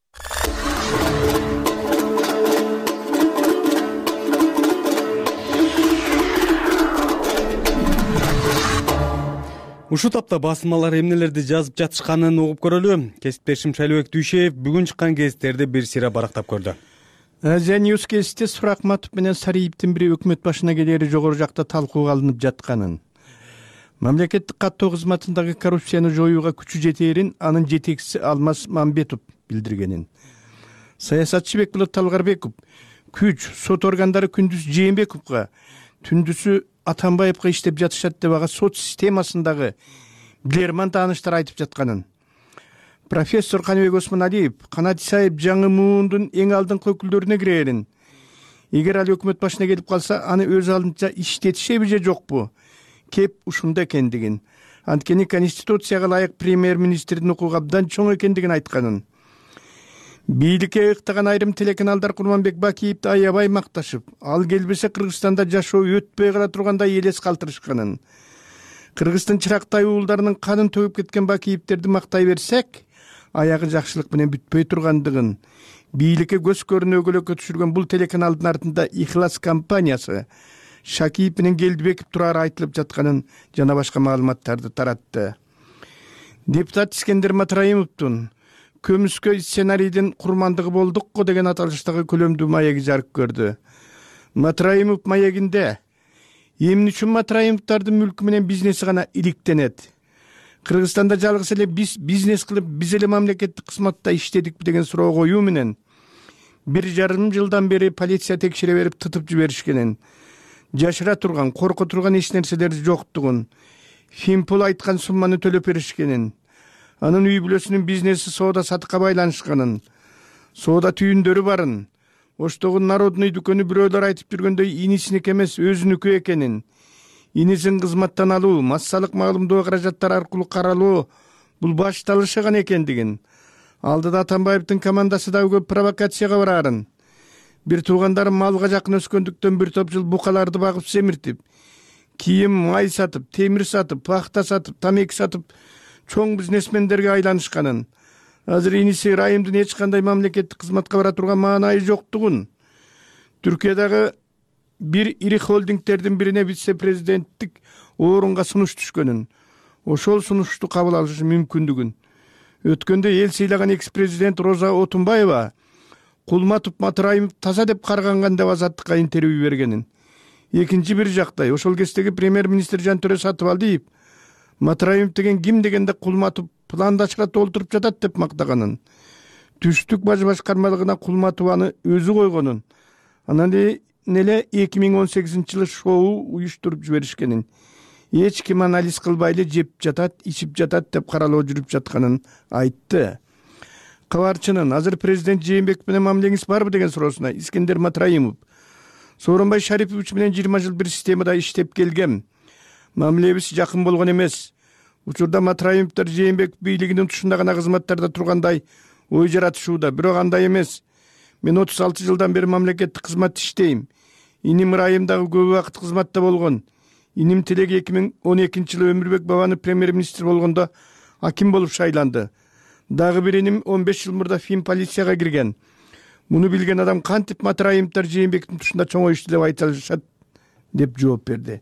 Ушул тапта басылмалар эмнелерди жазып жатышканын угуп көрөлү. Кесиптешим Шайлыбек Дүйшеев бүгүн чыккан гезиттерди бир сыйра барактап көрдү. Азия Ньюс гезити Суракматов менен Сариевдин бири өкмөт башына келери жогору жакта талкууга алынып жатканын, мамлекеттик каттоо кызматындагы коррупцияны жоюуга күчү жетээрин анын жетекчиси Алмаз Мамбетов билдиргенин, саясатчы Бекболот Талгарбеков күч сот органдары күндүз Жээнбековго, түндүсү Атамбаевга иштеп жатышат деп ага сот системасындагы билерман тааныштар айтып жатканын, профессор Каныбек Осмоналиев Канат Исаев жаңы муундун эң алдыңкы өкүлдөрүнө кирерин, эгер ал өкмөт башына келип калса, аны өз алдынча иштетишеби же жокпу, кеп ушунда экендигин, анткени конституцияга ылайык премьер-министрдин укугу абдан чоң экендигин айтканын, бийликке ыктаган айрым телеканалдар Курманбек Бакиевди аябай макташып, ал келбесе Кыргызстанда жашоо өтпөй кала тургандай элес калтырышканын, Кыргыздын чырактай уулдарынын канын төгүп кеткен Бакиевдерди мактай берсек, аягы жакшылык менен бүтпөй тургандыгын, бийликке көз көрүнөгөлөккө түшүргөн бул телеканалдын артында Ихлас компаниясы, Шакиев менен Келдибеков турары айтылып жатканын жана башка маалыматтарды таратты. Депутат Искендер Матраимовдун көмүскө сценарийдин курмандыгы болдук го деген аталыштагы көлөмдүү маеги жарык көрдү. Матраимов маегинде эмне үчүн Матраимовдардын мүлкү менен бизнеси гана иликтенет? Кыргызстанда жалгыз эле бизнес кылып, биз эле мамлекеттик кызматта иштедикпи деген суроо коюу менен 1,5 жылдан бери полиция текшере берип тытып жиберишкенин, жашыра турган, корко турган эч нерселери жоктугун, Фимпул айткан сумманы төлөп беришкенин, анын үй бүлөсүнүн бизнеси соода сатыкка байланышканын, соода түйүндөрү барын, оштогу народный дүкөнү бирөөлөр айтып жүргөндөй инисиники эмес өзүнүкү экенин, инисин кызматтан алуу, массалык маалымдоо каражаттары аркылуу каралоо бул башталышыган экендигин, алдыда Атамбаевдин командасы да көп провокацияга бараарын, бир туугандарым малга жакын өскөндүктөн бир топ жыл букаларды багып семиртип, кийим, май сатып, темир сатып, пахта сатып, тамеки сатып чоң бизнесмендерге айланышканын, азыр иниси Райымдын эч кандай мамлекеттик кызматка бара турган маанайы жоктугун, Түркиядагы бир ири холдингтердин бирине вице-президенттик орунга сунуш түшкөнүн, ошол сунушту кабыл алышы мүмкүндүгүн, өткөндө эл сыйлаган экс-президент Роза Отунбаева Кулматов Матраимов таза деп карганган деп Азаттыкка интервью бергенин. Экинчи бир жактай, ошол кездеги премьер-министр Жантөрө Сатыбалдиев Матраимов деген ким дегенде Кулматов пландашка толтуруп жатат деп мактаганын, түштүк баж башкармалыгына Кулматов аны өзү койгонун, анан эле 2018-жылы шоу уюштуруп жиберишкенин, эч ким анализ кылбай эле жеп жатат, ичип жатат деп каралоо жүрүп жатканын айтты. Кабарчынын азыр президент Жээнбеков менен мамилеңиз барбы деген суроосуна Искендер Матраимов: Сооронбай Шарипович менен 20 жыл бир системада иштеп келгем. Мамилебиз жакын болгон эмес. Учурда Матраимовдор Жээнбеков бийлигинин тушунда гана кызматтарда тургандай ой жаратышууда, бирок андай эмес. Мен 36 жылдан бери мамлекеттик кызмат иштейм. Иним Райым дагы көп убакыт кызматта болгон. Иним Тилек 2012-жылы Өмүрбек Бабаны премьер-министр болгондо аким болуп шайланды. Дагы бир иним 15 жыл мурда Фин полицияга кирген. Муну билген адам кантип Матраимовдор Жээнбековдун тушунда чоңоюшту деп айта алышат деп жооп берди.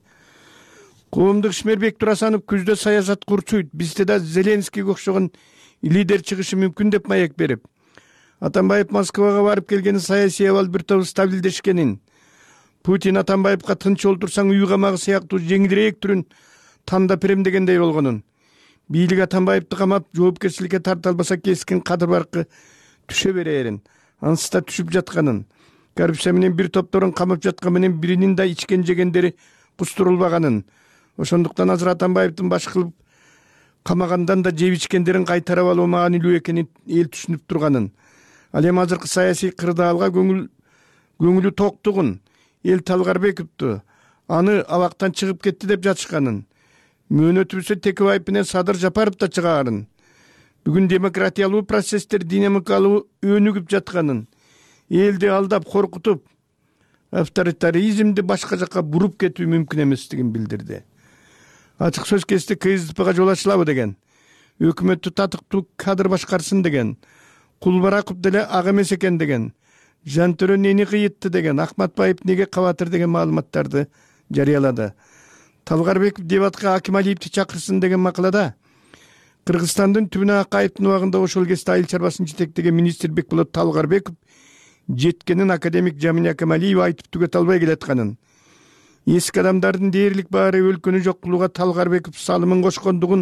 Коомдук ишмер Бектурасанов күздө саясат курчуйт, бизде да Зеленскийге окшогон лидер чыгышы мүмкүн деп маек берип, Атамбаев Москвага барып келгенин, саясий абал бир топ стабилдешкенин, Путин Атамбаевга тынч олтурсаң үй камагы сыяктуу жеңилирээк түрүн тандап берем дегендей болгонун, бийлик Атамбаевди камап жоопкерчиликке тарта албаса кескин кадыр баркы түшө берерин, ансыста түшүп жатканын, коррупция менен бир топторун камап жаткан менен биринин да ичкен жегендери кустурулбаганын, ошондуктан азыр Атамбаевдин баш кылып камагандан да жеп ичкендерин кайтарып алуу маанилүү экенин эл түшүнүп турганын, ал эми азыркы саясий кырдаалга көңүлү токтугун, эл Талгарбековду аны абактан чыгып кетти деп жатышканын, мөөнөтүбүздө Текебаев менен Садыр Жапаров да чыгаарын, бүгүн демократиялуу процесстер динамикалуу өнүгүп жатканын, элди алдап коркутуп авторитаризмди башка жакка буруп кетүү мүмкүн эместигин билдирди. Ачык сөз кести КСДПга жол ачылабы деген, өкмөттү татыктуу кадр башкарсын деген, Кулбараков деле ак эмес экен деген, Жантөрө нени кыйытты деген, Акматбаев неге кабатыр деген маалыматтарды жарыялады. Талгарбеков дебатка Акималиевди чакырсын деген макалада Кыргызстандын Түбүнө Акаевдин убагында ошол кезде айыл чарбасын жетектеген министр Бекболот Талгарбеков жеткенин академик Жамиля Акималиева айтып түгөтө албай келатканын, эски адамдардын дээрлик баары өлкөнү жок кылууга Талгарбеков салымын кошкондугун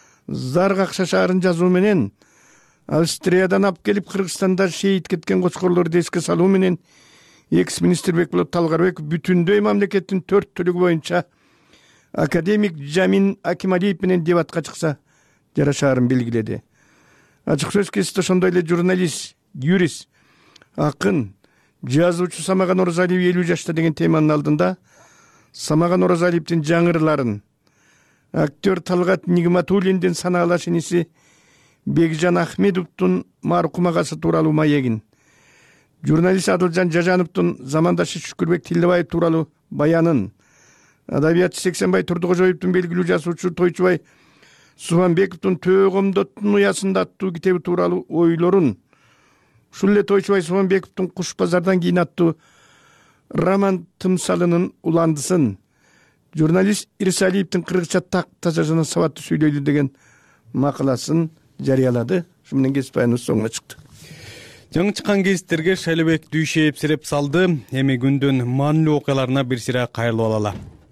Заргак шашаарын жазуу менен, Австриядан алып келип Кыргызстанда шейит кеткен кочкорлорду эске салуу менен экс-министр Бекболот Талгарбеков бүтүндөй мамлекеттин 4 түлүгү боюнча академик Жамин Акималиев менен дебатка чыкса жарашаарын белгиледи. Ачык сөз кесте ошондой эле журналист, юрист, акын, жазуучу Самаган Оразалиев 50 жашта деген теманын алдында Самаган Оразалиевдин жаңырларын, актер Талгат Нигматуллиндин санаалаш иниси Бекжан Ахмедовдун маркум агасы тууралуу маегин, журналист Адылжан Жажановдун замандашы Шүкүрбек Тилдебаев тууралуу баянын, адабиятчы Сексенбай Турдукожоевдун белгилүү жазуучу Тойчубай Субанбековдун Төөгөмдөттүн уясында аттуу китеби тууралуу ойлорун, ушул эле Тойчубай Субанбековдун Куш базардан кийин аттуу роман тымсалынын уландысын, журналист Ирсалиевдин кыргызча такта жана сабаттуу сүйлөйлү деген макаласын жарыялады. Ушу менен кесип баяныбыз соңуна чыкты. Жаңы чыккан кесиптерге Шайлыбек Дүйшеев сереп салды. Эми күндүн маанилүү окуяларына бир сыйра кайрылып алалы.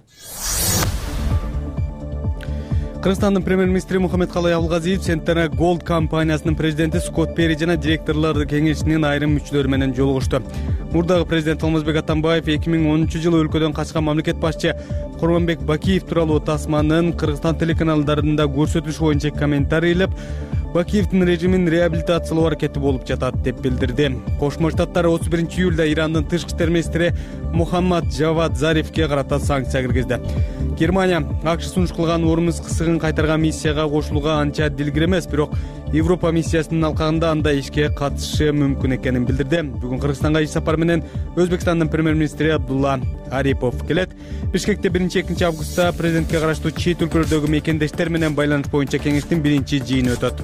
Кыргызстандын премьер-министри Мухаммедкалый Абылгазиев Centennial Gold компаниясынын президенти Скотт Перри жана директорлор кеңешинин айрым мүчөлөрү менен жолугушту. Мурдагы президент Алмазбек Атамбаев 2010-жылы өлкөдөн качкан мамлекет башчы Курманбек Бакиев тууралуу тасманын Кыргызстан телеканалдарында көрсөтүлүш боюнча комментарийлеп, Бакиевдин режимин реабилитациялоо аракети болуп жатат деп билдирди. Кошмо Штаттар 31 июлда Ирандын тышкы иштер министри Мухаммад Джавад Зарифке карата санкция киргизди. Германия АКШ сунуш кылган Ормуз кысыгын кайтарган миссияга кошулууга анча дилгир эмес, бирок Европа миссиясынын алкагында анда ишке катышышы мүмкүн экенин билдирди. Бүгүн Кыргызстанга иш сапар менен Өзбекстандын премьер-министри Абдулла Арипов келет. Бишкекте 1-2 августта президентке караштуу чет өлкөлөрдөгү мекендештер менен байланыш боюнча кеңештин биринчи жыйыны өтөт.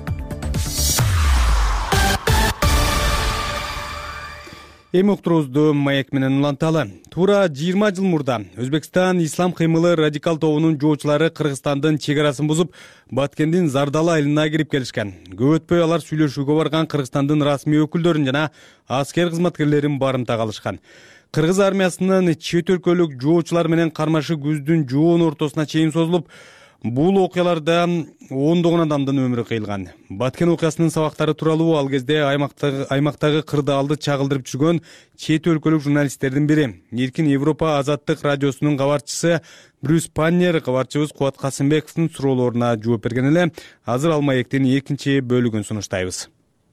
Эми уктуруубузду маек менен уланталы. Туура 20 жыл мурда Өзбекстан Ислам кыймылы радикал тобунун жоочулары Кыргызстандын чек арасын бузуп, Баткендин Зардалы айылына кирип келишкен. Көп өтпөй алар сүйлөшүүгө барган Кыргызстандын расмий өкүлдөрүн жана аскер кызматкерлерин барымтага алышкан. Кыргыз армиясынын чет өлкөлүк жоочулар менен кармашы күздүн жоон ортосуна чейин созулуп, бул окуяларда ондогон адамдын өмүрү кыйылган. Баткен окуясынын сабактары тууралуу ал кезде аймактагы кырдаалды чагылдырып жүргөн чет өлкөлүк журналисттердин бири, Эркин Европа азаттык радиосунун кабарчысы Брюс Паннер кабарчыбыз Кубат Касымбековдун суроолоруна жооп берген эле. Азыр ал маектин экинчи бөлүгүн сунуштайбыз.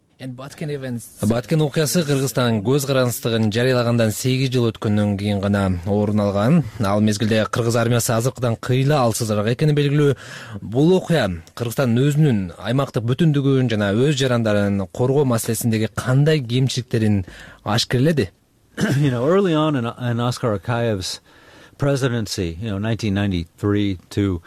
Баткен окуясы Кыргызстан көз карандыстыгын жарыялагандан 8 жыл өткөндөн кийин гана орун алган. Ал мезгилде Кыргыз армиясы азыркыдан кыйла алсызыраак экени белгилүү. Бул окуя Кыргызстан өзүнүн аймактык бүтүндүгүн жана өз жарандарын коргоо маселесиндеги кандай кемчиликтерин ашкерледи? Early on in Oskar Akayev's presidency, 1993 to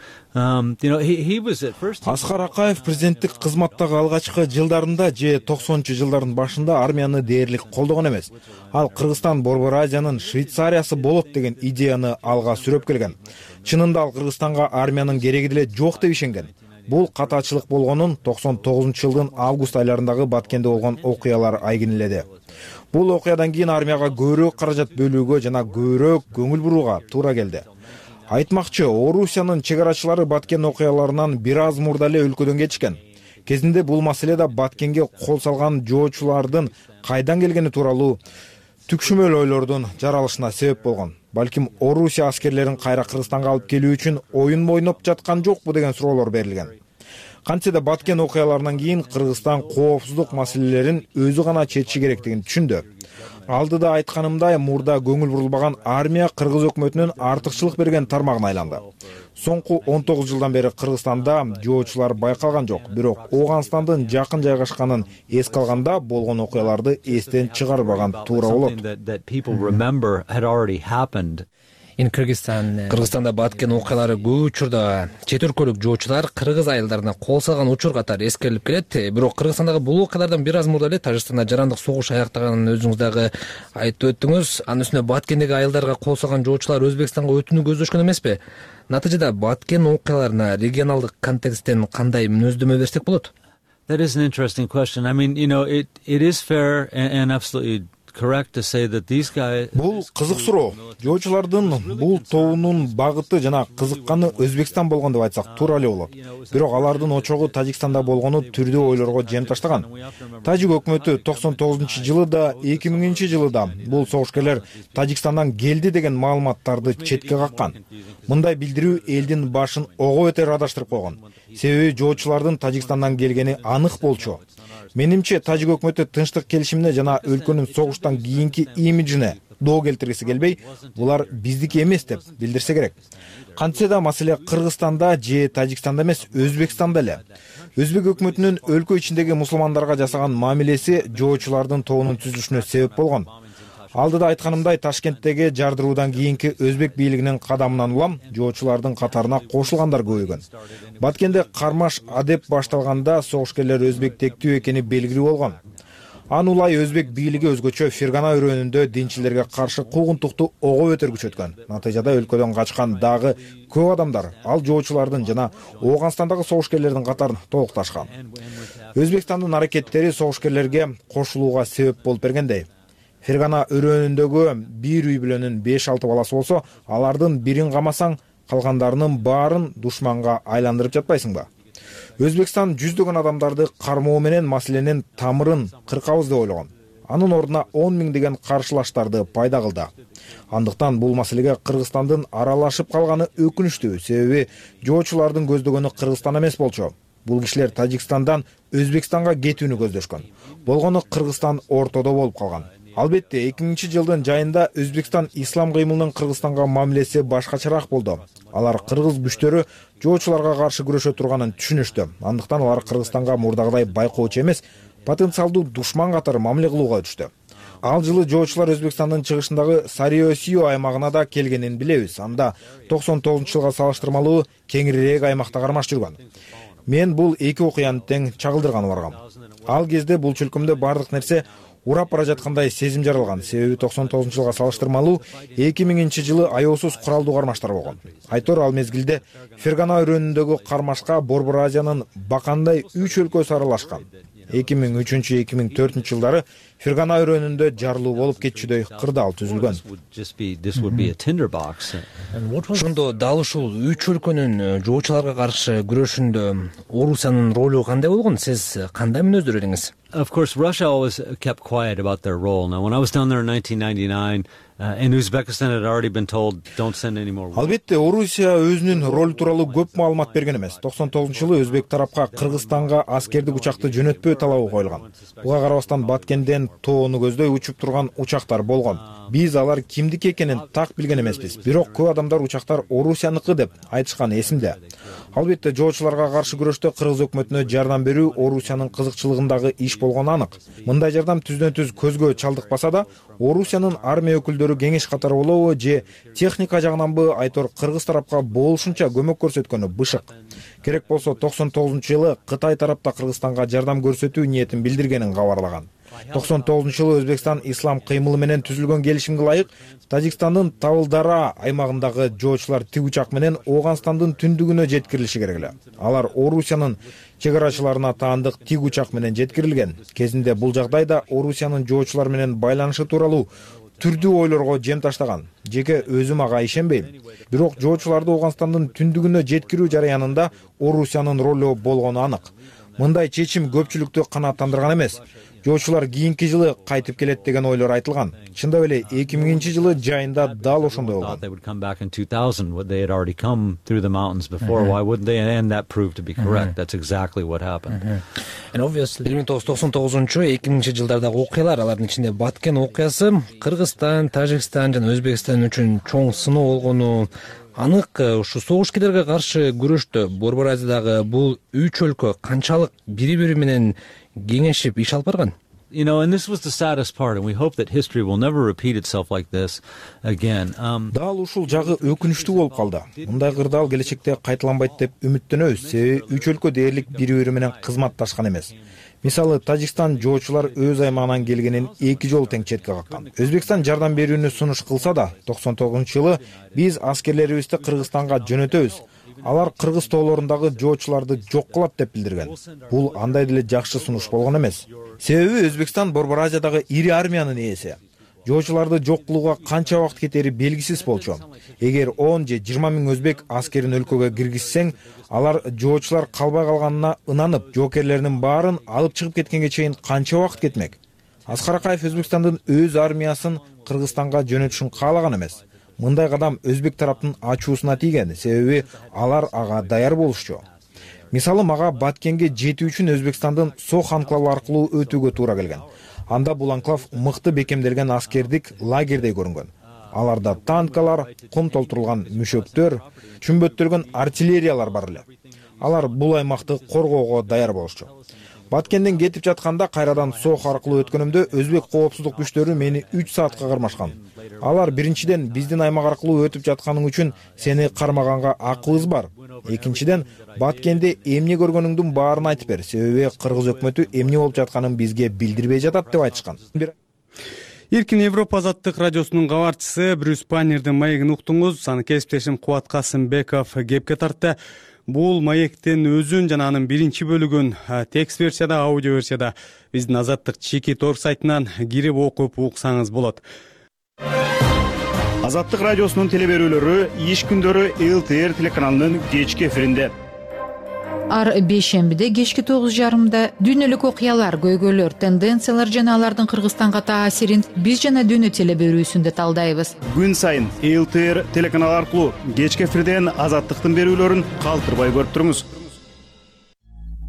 he was at first. Аскар Акаев президенттик кызматтагы алгачкы жылдарында же 90-жылдардын башында армияны дээрлик колдогон эмес. Ал Кыргызстан Борбор Азиянын Швейцариясы болот деген идеяны алга сүрөп келген. Чынында ал Кыргызстанга армиянын кереги деле жок деп ишенген. Бул катачылык болгонун 99-жылдын август айларындагы Баткенде болгон окуялар айгинеледи. Бул окуядан кийин армияга көбүрөөк каражат бөлүүгө жана көбүрөөк көңүл бурууга туура келди. Айтмакчы, Орусиянын чек арачылары Баткен окуяларынан бир аз мурда эле өлкөдөн кетишкен. Кезинде бул маселеде Баткенге кол салган жоочулардын кайдан келгени тууралуу түкшүмөл ойлордун жаралышына себеп болгон. Балким Орусия аскерлерин кайра Кыргызстанга алып келүү үчүн оюн ойноп жаткан жокпу деген суроолор берилген. Кантсе да Баткен окуяларынан кийин Кыргызстан коопсуздук маселелерин өзү гана чечиши керектигин түшүндү. Алдыда айтканымдай, мурда көңүл бурулбаган армия Кыргыз өкмөтүнүн артыкчылык берген тармагына айланды. Соңку 19 жылдан бери Кыргызстанда жоочулар байкалган жок, бирок Ооганстандын жакын жайгашканын эске алганда болгон окуяларды эстен чыгарбаган туура болот. Кыргызстанда Баткен окуялары көп учурда чет өлкөлүк жоочулар Кыргыз айылдарына кол салган учур катары эскерилип келет. Бирок Кыргызстандагы бул окуялардан бир аз мурда эле Тажикстанда жарандык согуш аяктаганын өзүңүз дагы айтып өттүңүз. Анын үстүнө Баткендеги айылдарга кол салган жоочулар Өзбекстанга өтүүнү көздөшкөн эмеспи? Натыйжада Баткен окуяларына регионалдык контексттен кандай мүнөздөмө берсек болот? That is an interesting question. I mean, it is fair and absolutely correct to say that these guys. Бул кызык суроо. Жоочулардын бул тобунун багыты жана кызыкканы Өзбекстан болгон деп айтсак туура эле болот. Бирок алардын очогу Тажикстанда болгону түрдүү ойлорго жем таштаган. Тажик өкмөтү 99-жылы да 2000-жылы да бул согушкерлер Тажикстандан келди деген маалыматтарды четке каккан. Мындай билдирүү элдин башын ого бетер адаштырып койгон. Себеби жоочулардын Тажикстандан келгени анык болчу. Менимче Тажик өкмөтү тынчтык келишимине жана өлкөнүн согуштан кийинки имиджине доо келтиргиси келбей, булар биздики эмес деп билдирсе керек. Кантсе да маселе Кыргызстанда же Тажикстанда эмес, Өзбекстанда эле. Өзбек өкмөтүнүн өлкө ичиндеги мусулмандарга жасаган мамилеси жоочулардын тобунун түзүлүшүнө себеп болгон. Алдыда айтканымдай, Ташкенттеги жардыруудан кийинки Өзбек бийлигинин кадамынан улам жоочулардын катарына кошулгандар көбөйгөн. Баткенде кармаш адеп башталганда согушкерлер өзбектектүү экени белгилүү болгон. Аны улай Өзбек бийлиги өзгөчө Фергана өрөөнүндө динчилерге каршы куугунтукту ого бетер күчөткөн. Натыйжада өлкөдөн качкан дагы көп адамдар ал жоочулардын жана Ооганстандагы согушкерлердин катарын толукташкан. Өзбекстандын аракеттери согушкерлерге кошулууга себеп болуп бергендей. Фергана өрөөнүндөгү бир үй бүлөнүн 5-6 баласы болсо, алардын бирин камасаң, калгандарынын баарын душманга айландырып жатпайсыңбы? Өзбекстан жүздөгөн адамдарды кармоо менен маселенин тамырын кыркабыз деп ойлогон. Анын ордуна 10 000 деген каршылаштарды пайда кылды. Андыктан бул маселеге Кыргызстандын аралашып калганы өкүнүчтүү, себеби жоочулардын көздөгөнү Кыргызстан эмес болчу. Бул кишилер Тажикстандан Өзбекстанга кетүүнү көздөшкөн. Болгону Кыргызстан ортодо болуп калган. Албетте 2000-жылдын жайында Өзбекстан ислам кыймылынын Кыргызстанга мамилеси башкачараак болду. Алар кыргыз күчтөрү жоочуларга каршы күрөшө турганын түшүнүштү. Андыктан алар Кыргызстанга мурдагыдай байкоочу эмес, потенциалдуу душман катары мамиле кылууга өтүштү. Ал жылы жоочулар Өзбекстандын чыгышындагы Сариосио аймагына да келгенин билебиз. Анда 99-жылга салыштырмалуу кеңирээк аймакта кармаш жүргөн. Мен бул эки окуяны тең чагылдырганы баргам. Ал кезде бул чөлкөмдө бардык нерсе урап бара жаткандай сезим жаралган. Себеби 99-жылга салыштырмалуу 2000-жылы аяосуз куралдуу кармаштар болгон. Айтор ал мезгилде Фергана өрөөнүндөгү кармашка Борбор Азиянын бакандай 3 өлкөсү аралашкан. 2003-2004 жылдары Фергана өрөөнүндө жарылуу болуп кетчүдөй кырдаал түзүлгөн. Ошондо дал ушул 3 өлкөнүн жоочуларга каршы күрөшүндө Орусиянын ролу кандай болгон? Сиз кандай мүнөздөр едиңиз? Of course, Russia always kept quiet about their role. Now, when I was down there in 1999, in Uzbekistan had already been told, don't send any more. Албетте, Орусия өзүнүн ролу тууралуу көп маалымат берген эмес. 99-жылы Өзбек тарапка Кыргызстанга аскердик учакты жөнөтпөө талабы коюлган. Буга карабастан Баткенден тоону көздөй учуп турган учактар болгон. Биз алар кимдики экенин так билген эмеспиз. Бирок көп адамдар учактар Орусияныкы деп айтышкан эсимде. Албетте, жоочуларга каршы күрөштө Кыргыз өкмөтүнө жардам берүү Орусиянын кызыкчылыгындагы иш болгону анык. Мындай жардам түздөн-түз көзгө чалдыкпаса да, Орусиянын армия өкүлдөрү кеңеш катары болобу же техника жагынанбы Айтор Кыргыз тарапка болушунча көмөк көрсөткөнү бышык. Керек болсо 99-жылы Кытай тарапта Кыргызстанга жардам көрсөтүү ниетин билдиргенин кабарлаган. 99-жылы Өзбекстан ислам кыймылы менен түзүлгөн келишимге ылайык Тажикстандын Тавылдара аймагындагы жоочулар тик учак менен Ооганстандын түндүгүнө жеткирилиши керек эле. Алар Орусиянын чегарачыларына таандык тик учак менен жеткирилген. Кезинде бул жагдайда Орусиянын жоочулар менен байланышы тууралуу түрдүү ойлорго жем таштаган. Жеке өзүм ага ишенбейм. Бирок жоочуларды Ооганстандын түндүгүнө жеткирүү жараянында Орусиянын ролу болгону анык. Мындай чечим көпчүлүктү канааттандырган эмес. Жоочулар кийинки жылы кайтып келет деген ойлор айтылган. Чындап эле 2000-жылы жайында дал ошондой болгон. 1999-2000 жылдардагы окуялар, алардын ичинде Баткен окуясы Кыргызстан, Тажикстан жана Өзбекстан үчүн чоң сыноо болгону анык. Ушу согуш-кедерге каршы күрөштө Борбор Азиядагы бул 3 өлкө канчалык бири-бири менен кеңешип иш алып барган? You know, and this was the saddest part, and we hope that history will never repeat itself like this again. Дал ушул жагы өкүнүчтүү болуп калды. Мындай кырдаал келечекте кайталанбайт деп үмүттөнөбүз. Себеби 3 өлкө дээрлик бири-бири менен кызматташкан эмес. Мисалы, Тажикстан жоочулар өз аймагынан келгенин 2 жолу тең четке каккан. Өзбекстан жардам берүүнү сунуш кылса да, 99-жылы биз аскерлерибизди Кыргызстанга жөнөтөбүз. Алар Кыргыз тоолорундагы жоочуларды жок кылат деп билдирген. Бул андай деле жакшы сунуш болгон эмес. Себеби Өзбекстан Борбор Азиядагы ири армиянын ээси. Жоочуларды жок кылууга канча убакыт кетери белгисиз болчу. Эгер 10 же 20 миң өзбек аскерин өлкөгө киргизсең, алар жоочулар калбай калганына ынанып, жоокерлеринин баарын алып чыгып кеткенге чейин канча убакыт кетмек? Аскар Акаев Өзбекстандын өз армиясын Кыргызстанга жөнөтүшүн каалаган эмес. Мындай кадам өзбек тараптын ачуусуна тийген, себеби алар ага даяр болушчу. Мисалы, мага Баткенге жетүү үчүн Өзбекстандын Сох анклавы аркылуу өтүүгө туура келген. Анда бул анклав мыкты бекемделген аскердик лагердей көрүнгөн. Аларда танкалар, кум толтурулган мүшөктөр, чүмбөттөлгөн артиллериялар бар эле. Алар бул аймакты коргоого даяр болушчу. Баткенден кетип жатканда кайрадан Сох аркылуу өткөнүмдө өзбек коопсуздук күчтөрү мени 3 саатка кармашкан. Алар биринчиден биздин аймак аркылуу өтүп жатканың үчүн сени кармаганга акыбыз бар. Экинчиден, Баткенде эмне көргөнүңдүн баарын айтып бер, себеби Кыргыз өкмөтү эмне болуп жатканын бизге билдирбей жатат деп айтышкан. Эркин Европа азаттык радиосунун кабарчысы Брюс Паннердин маегин уктуңуз. Аны кесиптешим Кубат Касымбеков кепке тартты. Бул маектин өзүн жана анын биринчи бөлүгүн текст версияда, аудио версияда биздин азаттык чеки торг сайтынан кирип окуп уксаңыз болот. Азаттык радиосунун телеберүүлөрү иш күндөрү ЛТР телеканалынын кечки эфиринде. Ар бейшембиде кечки 9:30 дүйнөлүк окуялар, көйгөйлөр, тенденциялар жана алардын Кыргызстанга таасирин биз жана дүйнө телеберүүсүндө талдайбыз. Күн сайын ЛТР телеканалы аркылуу кечки эфирден азаттыктын берүүлөрүн калтырбай көрүп туруңуз.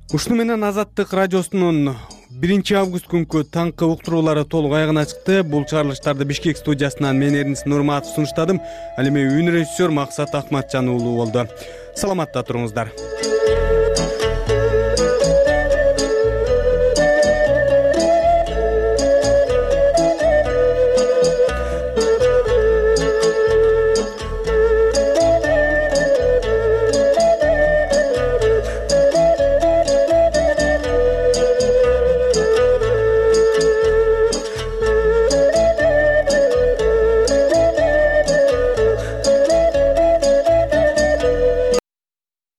Ушуну менен Азаттык радиосунун 1-август күнкү таңкы уктуруулары толук аягына чыкты. Бул чыгарылыштарды Бишкек студиясынан мен Эрнис Нурматов сунуштадым. Ал эми үн режиссер Максат Акматжан уулу болду. Саламатта туруңуздар.